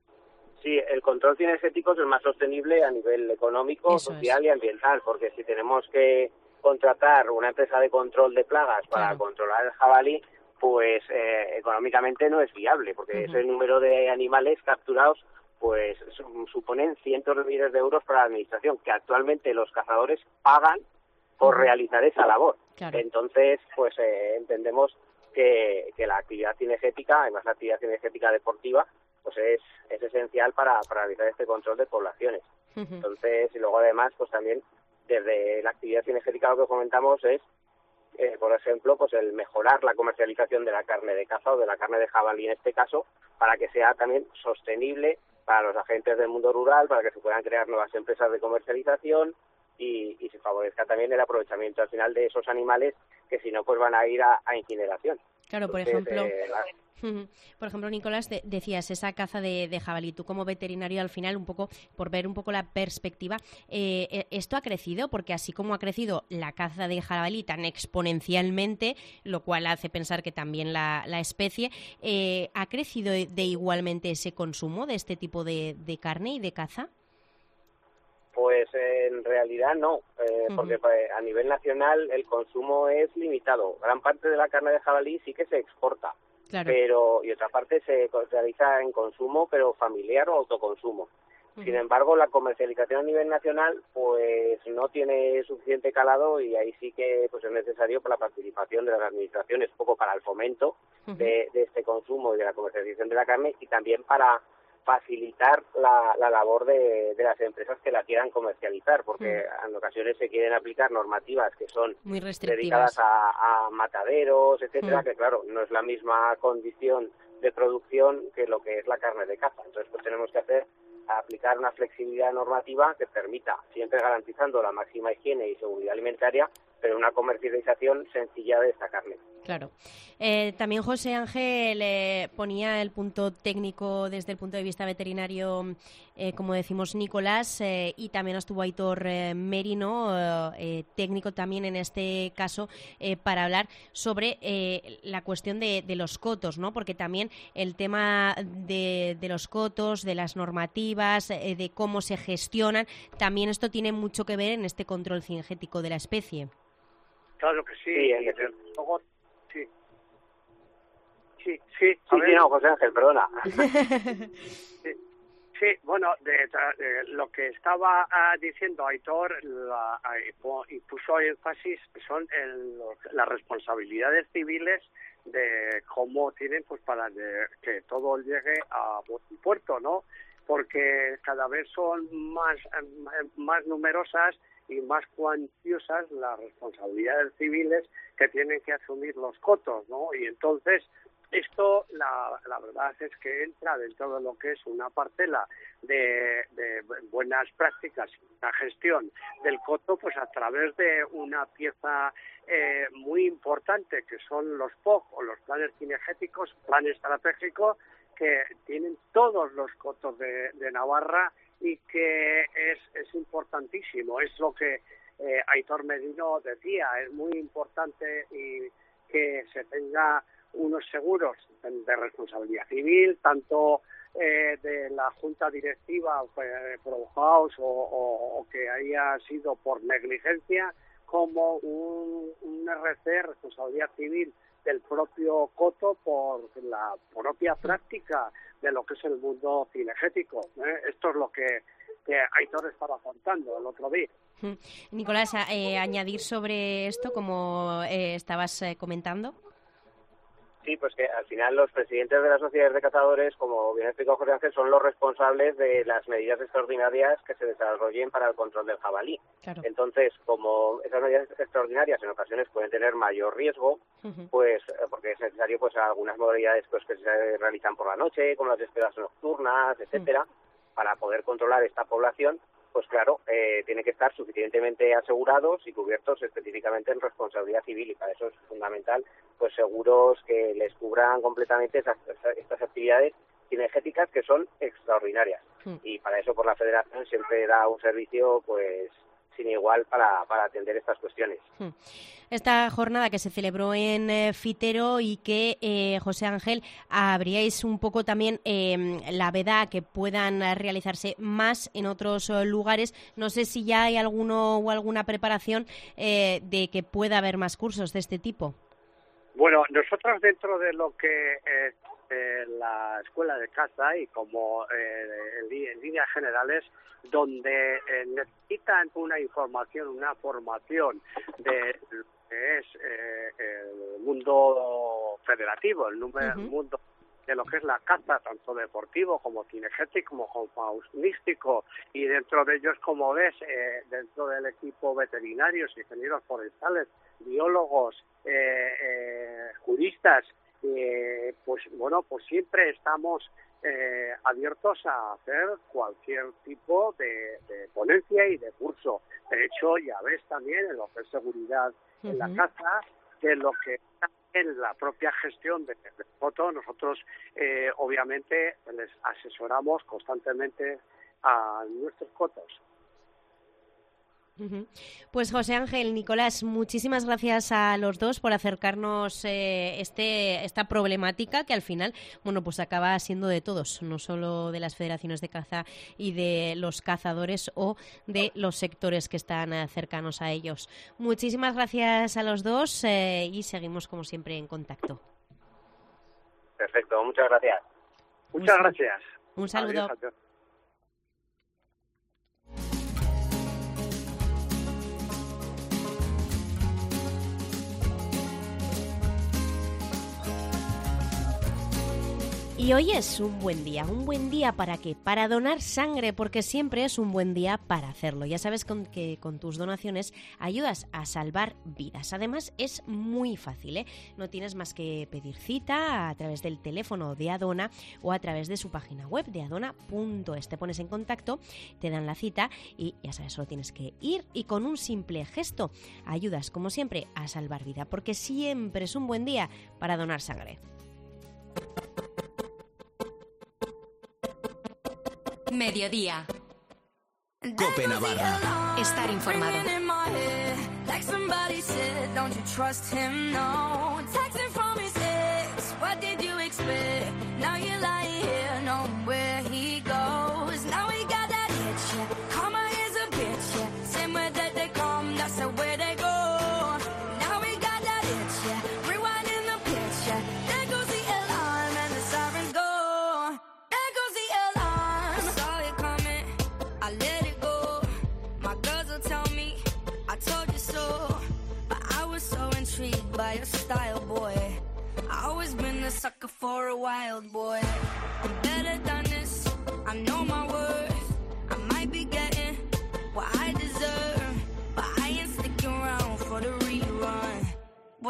Sí, el control cinegético es el más sostenible a nivel económico, Eso social es. y ambiental, porque si tenemos que contratar una empresa de control de plagas para claro. controlar el jabalí, pues eh, económicamente no es viable, porque uh-huh. ese número de animales capturados pues suponen cientos de millones de euros para la administración, que actualmente los cazadores pagan por uh-huh. realizar esa labor. Claro. Entonces, pues eh, entendemos que, que la actividad cinegética, además la actividad cinegética deportiva, pues es, es esencial para, para realizar este control de poblaciones. Uh-huh. Entonces, y luego además, pues también desde la actividad cinegética lo que comentamos es, eh, por ejemplo, pues el mejorar la comercialización de la carne de caza o de la carne de jabalí en este caso, para que sea también sostenible para los agentes del mundo rural, para que se puedan crear nuevas empresas de comercialización y, y se favorezca también el aprovechamiento al final de esos animales que si no pues van a ir a, a incineración. Claro, por Entonces, ejemplo... eh, la... Por ejemplo, Nicolás, de, decías esa caza de, de jabalí. Tú como veterinario, al final, un poco por ver un poco la perspectiva, eh, ¿esto ha crecido? Porque así como ha crecido la caza de jabalí tan exponencialmente, lo cual hace pensar que también la, la especie, eh, ¿ha crecido de igualmente ese consumo de este tipo de, de carne y de caza? Pues eh, en realidad no, eh, uh-huh. porque pues, a nivel nacional el consumo es limitado. Gran parte de la carne de jabalí sí que se exporta. Claro. Pero y otra parte se realiza en consumo, pero familiar o autoconsumo. Uh-huh. Sin embargo, la comercialización a nivel nacional pues no tiene suficiente calado, y ahí sí que pues es necesario la participación de las administraciones, un poco para el fomento uh-huh. de, de este consumo y de la comercialización de la carne, y también para facilitar la, la labor de, de las empresas que la quieran comercializar, porque mm. en ocasiones se quieren aplicar normativas que son muy restrictivas, dedicadas a, a mataderos, etcétera, mm. que claro, no es la misma condición de producción que lo que es la carne de caza. Entonces pues tenemos que hacer aplicar una flexibilidad normativa que permita, siempre garantizando la máxima higiene y seguridad alimentaria, pero una comercialización sencilla de esta carne. Claro. Eh, también José Ángel eh, ponía el punto técnico desde el punto de vista veterinario, eh, como decimos Nicolás, eh, y también estuvo Aitor eh, Merino, eh, técnico también en este caso, eh, para hablar sobre eh, la cuestión de, de los cotos, ¿no? Porque también el tema de, de los cotos, de las normativas, eh, de cómo se gestionan, también esto tiene mucho que ver en este control cinegético de la especie. Claro que sí. Sí, y desde luego, sí. Sí, sí, sí, sí, no, José Ángel, perdona. sí, sí, Sí, bueno, de, de lo que estaba uh, diciendo Aitor la, uh, y puso énfasis son el, las responsabilidades civiles de cómo tienen pues para de, que todo llegue a buen puerto, ¿no? Porque cada vez son más, más numerosas y más cuantiosas las responsabilidades civiles que tienen que asumir los cotos, ¿no? Y entonces esto, la, la verdad es que entra dentro de lo que es una parcela de, de buenas prácticas, la gestión del coto, pues a través de una pieza eh, muy importante que son los P O C o los planes cinegéticos, plan estratégico, que tienen todos los cotos de, de Navarra y que es, es importantísimo. Es lo que eh, Aitor Merino decía, es muy importante y que se tenga unos seguros de responsabilidad civil, tanto eh, de la junta directiva eh, provocados o, o, o que haya sido por negligencia, como un, un R C, responsabilidad civil del propio coto por la propia práctica de lo que es el mundo cinegético. ¿eh? Esto es lo que, que Aitor estaba contando el otro día. Nicolás, eh, añadir sobre esto, como eh, estabas eh, comentando. Sí, pues que al final los presidentes de las sociedades de cazadores, como bien explicó José Ángel, son los responsables de las medidas extraordinarias que se desarrollen para el control del jabalí. Claro. Entonces, como esas medidas extraordinarias en ocasiones pueden tener mayor riesgo, uh-huh. pues porque es necesario pues algunas modalidades pues que se realizan por la noche, como las despedidas nocturnas, etcétera, uh-huh. para poder controlar esta población, pues claro, eh, tiene que estar suficientemente asegurados y cubiertos específicamente en responsabilidad civil, y para eso es fundamental pues seguros que les cubran completamente esas, estas actividades cinegéticas que son extraordinarias. Mm. Y para eso por la Federación siempre da un servicio pues sin igual para, para atender estas cuestiones. Esta jornada que se celebró en eh, Fitero y que, eh, José Ángel, habríais un poco también eh, la veda que puedan realizarse más en otros eh, lugares. No sé si ya hay alguno o alguna preparación eh, de que pueda haber más cursos de este tipo. Bueno, nosotros dentro de lo que es eh, la escuela de caza y como eh, en, en líneas generales, donde eh, necesitan una información, una formación de lo que es eh, el mundo federativo, el, número, uh-huh. el mundo de lo que es la caza, tanto deportivo como cinegético, como faunístico, y dentro de ellos, como ves, eh, dentro del equipo veterinarios, ingenieros forestales, biólogos, eh, eh, juristas, eh, pues bueno, pues siempre estamos eh, abiertos a hacer cualquier tipo de, de ponencia y de curso. De hecho, ya ves también en lo que es seguridad uh-huh. en la caza, que lo que en la propia gestión de, de coto, nosotros eh, obviamente les asesoramos constantemente a nuestros cotos. Pues José Ángel, Nicolás, muchísimas gracias a los dos por acercarnos eh, este esta problemática que al final, bueno, pues acaba siendo de todos, no solo de las federaciones de caza y de los cazadores o de los sectores que están eh, cercanos a ellos. Muchísimas gracias a los dos eh, y seguimos como siempre en contacto. Perfecto, muchas gracias. Muchas un gracias. Un saludo. Adiós, adiós. Y hoy es un buen día, un buen día ¿para qué? Para donar sangre, porque siempre es un buen día para hacerlo. Ya sabes con, que con tus donaciones ayudas a salvar vidas. Además es muy fácil, ¿eh? No tienes más que pedir cita a través del teléfono de Adona o a través de su página web de adona punto es. Te pones en contacto, te dan la cita y ya sabes, solo tienes que ir y con un simple gesto ayudas, como siempre, a salvar vida, porque siempre es un buen día para donar sangre. Mediodía. COPE Navarra. Estar informado.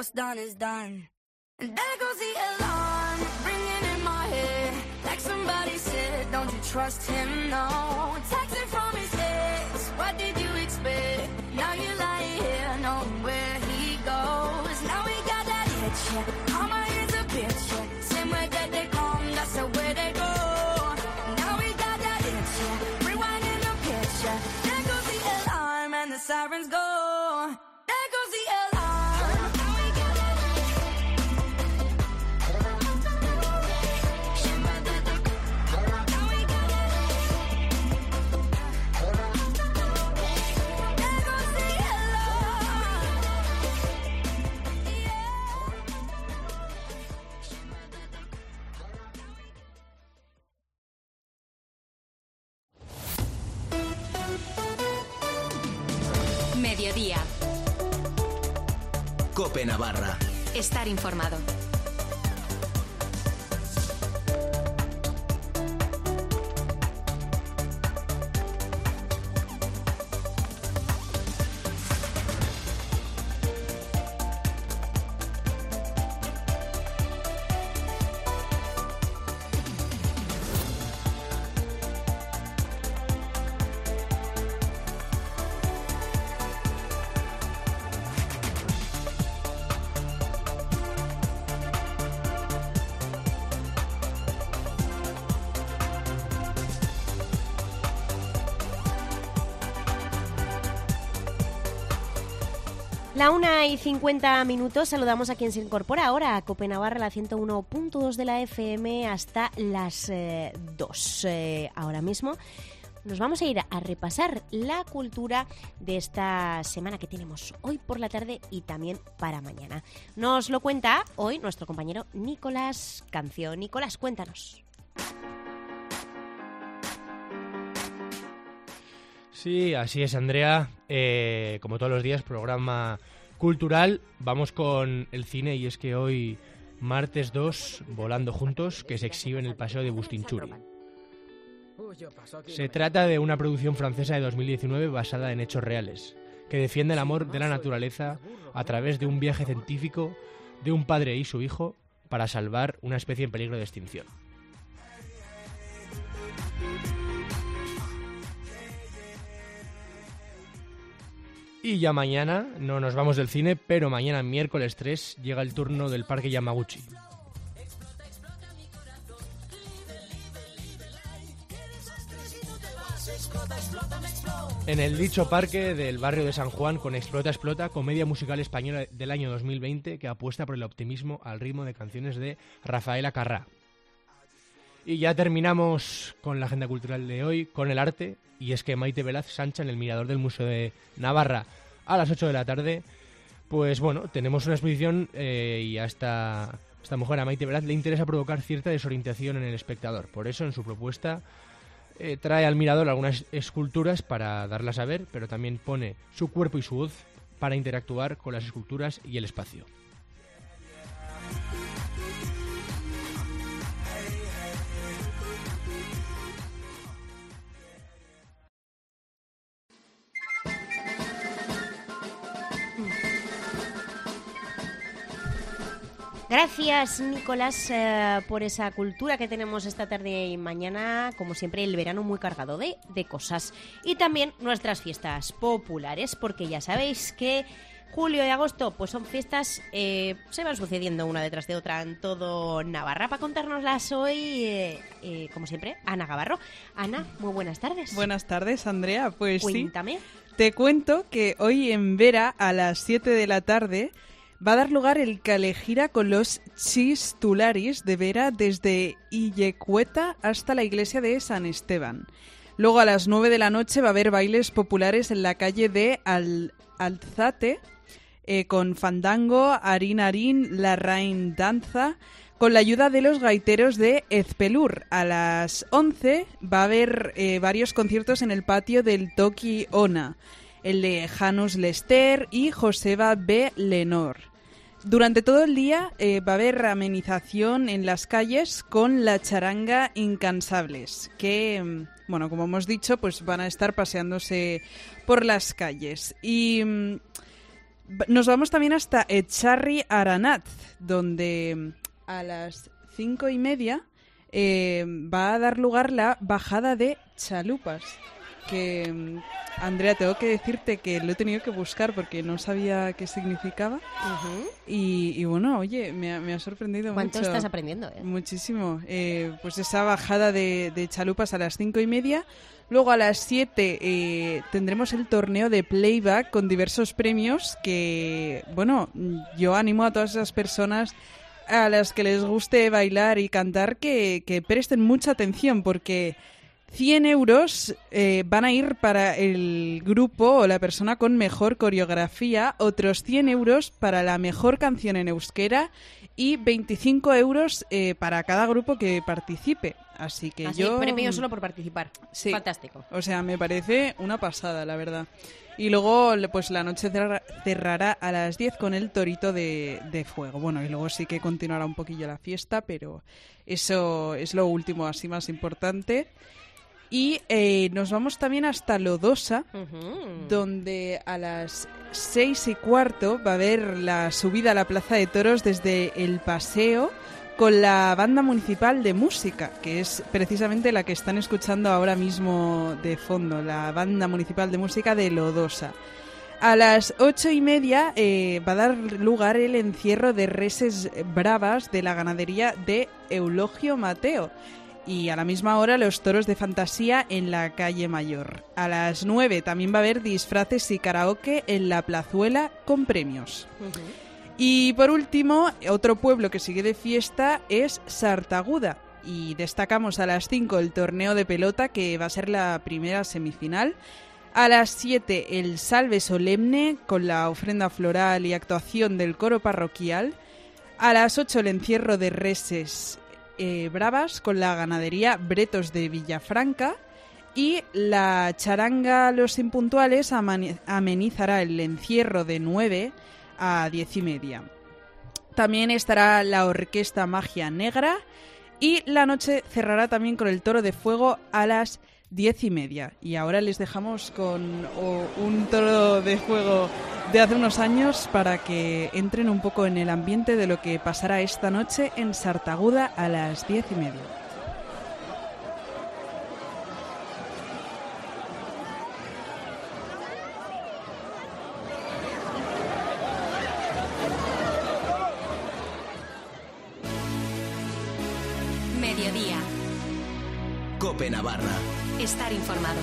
what's done is done. And there goes the alarm, ringing in my head. Like somebody said, don't you trust him, no. Texting from his ex, what did you expect? Now you're lying here, knowing where he goes. Now we got that itch, yeah. Karma is a bitch, yeah. Same way that they come, that's the way they go. Now we got that itch, yeah. Rewinding the picture. There goes the alarm and the sirens go. There goes the alarm. Mediodía. Cope Navarra. Estar informado. La una y cincuenta minutos, saludamos a quien se incorpora ahora a Cope Navarra, la ciento uno punto dos de la F M, hasta las eh, dos. Eh, ahora mismo nos vamos a ir a repasar la cultura de esta semana que tenemos hoy por la tarde y también para mañana. Nos lo cuenta hoy nuestro compañero Nicolás Cancio. Nicolás, cuéntanos. Sí, así es, Andrea. Eh, como todos los días, programa cultural. Vamos con el cine y es que hoy, martes dos, Volando Juntos, que se exhibe en el Paseo de Bustinchuri. Se trata de una producción francesa de dos mil diecinueve basada en hechos reales, que defiende el amor de la naturaleza a través de un viaje científico de un padre y su hijo para salvar una especie en peligro de extinción. Y ya mañana, no nos vamos del cine, pero mañana, miércoles tres, llega el turno del Parque Yamaguchi. En el dicho parque del barrio de San Juan, con Explota, Explota, comedia musical española del año dos mil veinte que apuesta por el optimismo al ritmo de canciones de Rafaela Carrà. Y ya terminamos con la agenda cultural de hoy, con el arte, y es que Maite Velaz Sancha en el Mirador del Museo de Navarra a las ocho de la tarde. Pues bueno, tenemos una exposición eh, y a esta, esta mujer, a Maite Velaz, le interesa provocar cierta desorientación en el espectador. Por eso en su propuesta eh, trae al Mirador algunas esculturas para darlas a ver, pero también pone su cuerpo y su voz para interactuar con las esculturas y el espacio. Gracias, Nicolás, eh, por esa cultura que tenemos esta tarde y mañana. Como siempre, el verano muy cargado de, de cosas. Y también nuestras fiestas populares, porque ya sabéis que julio y agosto pues son fiestas, eh, se van sucediendo una detrás de otra en todo Navarra. Para contárnoslas hoy, eh, eh, como siempre, Ana Gavarro. Ana, muy buenas tardes. Buenas tardes, Andrea. Pues Cuéntame. sí, te cuento que hoy en Vera, a las siete de la tarde, va a dar lugar el Calejira con los Chistularis de Vera desde Illecueta hasta la iglesia de San Esteban. Luego a las nueve de la noche va a haber bailes populares en la calle de Al- Alzate eh, con fandango, harín harín, la rain danza, con la ayuda de los gaiteros de Ezpelur. A las once va a haber eh, varios conciertos en el patio del Toki Ona, el de Janus Lester y Joseba B. Lenor. Durante todo el día eh, va a haber amenización en las calles con la charanga Incansables, que, bueno, como hemos dicho, pues van a estar paseándose por las calles. Y nos vamos también hasta Echarri Aranat, donde a las cinco y media eh, va a dar lugar la bajada de chalupas. Que, Andrea, tengo que decirte que lo he tenido que buscar porque no sabía qué significaba. Uh-huh. y, y bueno, oye, me ha, me ha sorprendido ¿Cuánto mucho. ¿Cuánto estás aprendiendo? Eh? Muchísimo. Eh, pues esa bajada de, de chalupas a las cinco y media. Luego a las siete eh, tendremos el torneo de playback con diversos premios que, bueno, yo animo a todas esas personas a las que les guste bailar y cantar que, que presten mucha atención porque cien euros eh, van a ir para el grupo o la persona con mejor coreografía, otros cien euros para la mejor canción en euskera y veinticinco euros eh, para cada grupo que participe. Así que Así, yo... premio solo por participar. Sí. Fantástico. O sea, me parece una pasada, la verdad. Y luego, pues la noche cerra, cerrará a las diez con el torito de, de fuego. Bueno, y luego sí que continuará un poquillo la fiesta, pero eso es lo último, así más importante. Y eh, nos vamos también hasta Lodosa, uh-huh. donde a las seis y cuarto va a haber la subida a la Plaza de Toros desde el paseo con la banda municipal de música, que es precisamente la que están escuchando ahora mismo de fondo, la banda municipal de música de Lodosa. A las ocho y media eh, va a dar lugar el encierro de reses bravas de la ganadería de Eulogio Mateo. Y a la misma hora los toros de fantasía en la calle Mayor. A las nueve también va a haber disfraces y karaoke en la plazuela con premios. Uh-huh. Y por último, otro pueblo que sigue de fiesta es Sartaguda. Y destacamos a las cinco el torneo de pelota, que va a ser la primera semifinal. A las siete el Salve Solemne, con la ofrenda floral y actuación del coro parroquial. A las ocho el encierro de reses eh, bravas, con la ganadería Bretos de Villafranca. Y la charanga Los Impuntuales amenizará el encierro de nueve a diez y media. También estará la orquesta Magia Negra y la noche cerrará también con el toro de fuego a las diez y media. Y ahora les dejamos con oh, un toro de fuego de hace unos años para que entren un poco en el ambiente de lo que pasará esta noche en Sartaguda a las diez y media. Mediodía. COPE Navarra. Estar informado.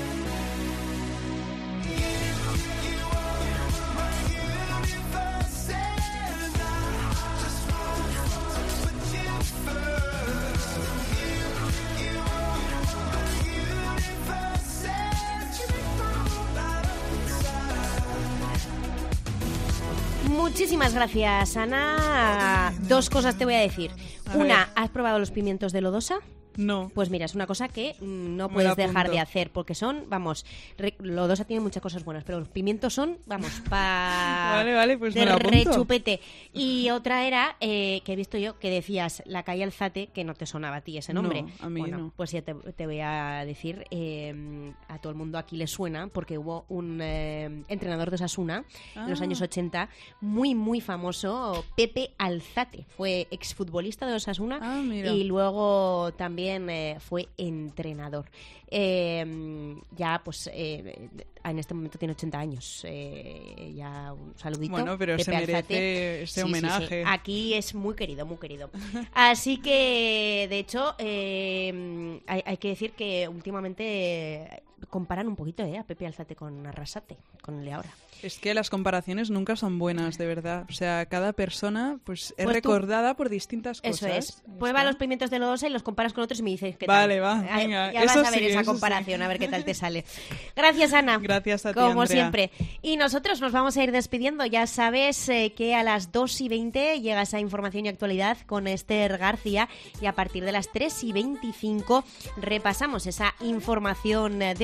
Muchísimas gracias, Ana. Dos cosas te voy a decir. A Una, ver. ¿has probado los pimientos de Lodosa? No. Pues mira, es una cosa que mm, no Me puedes lo dejar apunto. de hacer porque son, vamos, re- Lodosa tiene muchas cosas buenas, pero los pimientos son, vamos, pa... Vale, vale, pues me de lo apunto. rechupete. Y otra era, eh, que he visto yo, que decías la calle Alzate, que no te sonaba a ti ese nombre. No, a mí bueno, no. pues ya te, te voy a decir, eh, a todo el mundo aquí le suena, porque hubo un eh, entrenador de Osasuna en los Ah. años ochenta, muy, muy famoso, Pepe Alzate. Fue exfutbolista de Osasuna Ah, mira. y luego también eh, fue entrenador. Eh, ya, pues, eh, en este momento tiene ochenta años. Eh, ya un saludito. Bueno, pero Pepe se merece Alzate. ese Sí, sí, homenaje. sí. Aquí es muy querido, muy querido. Así que, de hecho, eh, hay, hay que decir que últimamente eh, comparan un poquito eh, a Pepe Alzate con Arrasate, con el de ahora. Es que las comparaciones nunca son buenas, de verdad. O sea, cada persona pues es Pues tú- recordada por distintas cosas. Eso es. Ya Prueba está. los pimientos de Lodosa y los comparas con otros y me dices qué Vale, tal. va, Ah, venga, Ya vas eso a ver sí, esa eso comparación, sí. a ver qué tal te sale. Gracias, Ana. Gracias a ti, Como Andrea. siempre. Y nosotros nos vamos a ir despidiendo. Ya sabes eh, que a las dos y veinte llega esa información y actualidad con Esther García y a partir de las tres y veinticinco repasamos esa información eh, deportiva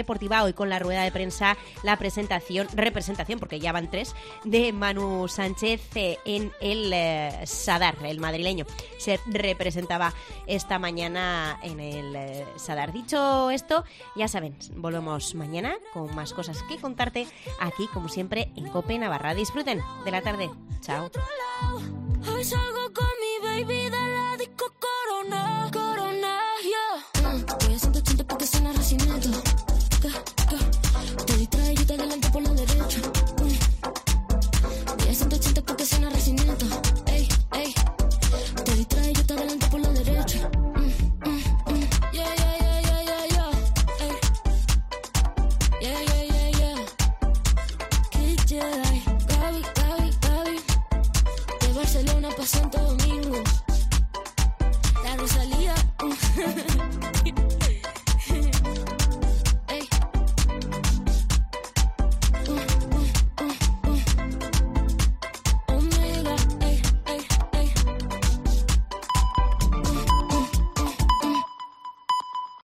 deportiva, hoy con la rueda de prensa, la presentación, representación, porque ya van tres, de Manu Sánchez eh, en el eh, Sadar, el madrileño. Se representaba esta mañana en el eh, Sadar. Dicho esto, ya saben, volvemos mañana con más cosas que contarte aquí, como siempre, en COPE Navarra. Disfruten de la tarde. Chao. Hoy salgo con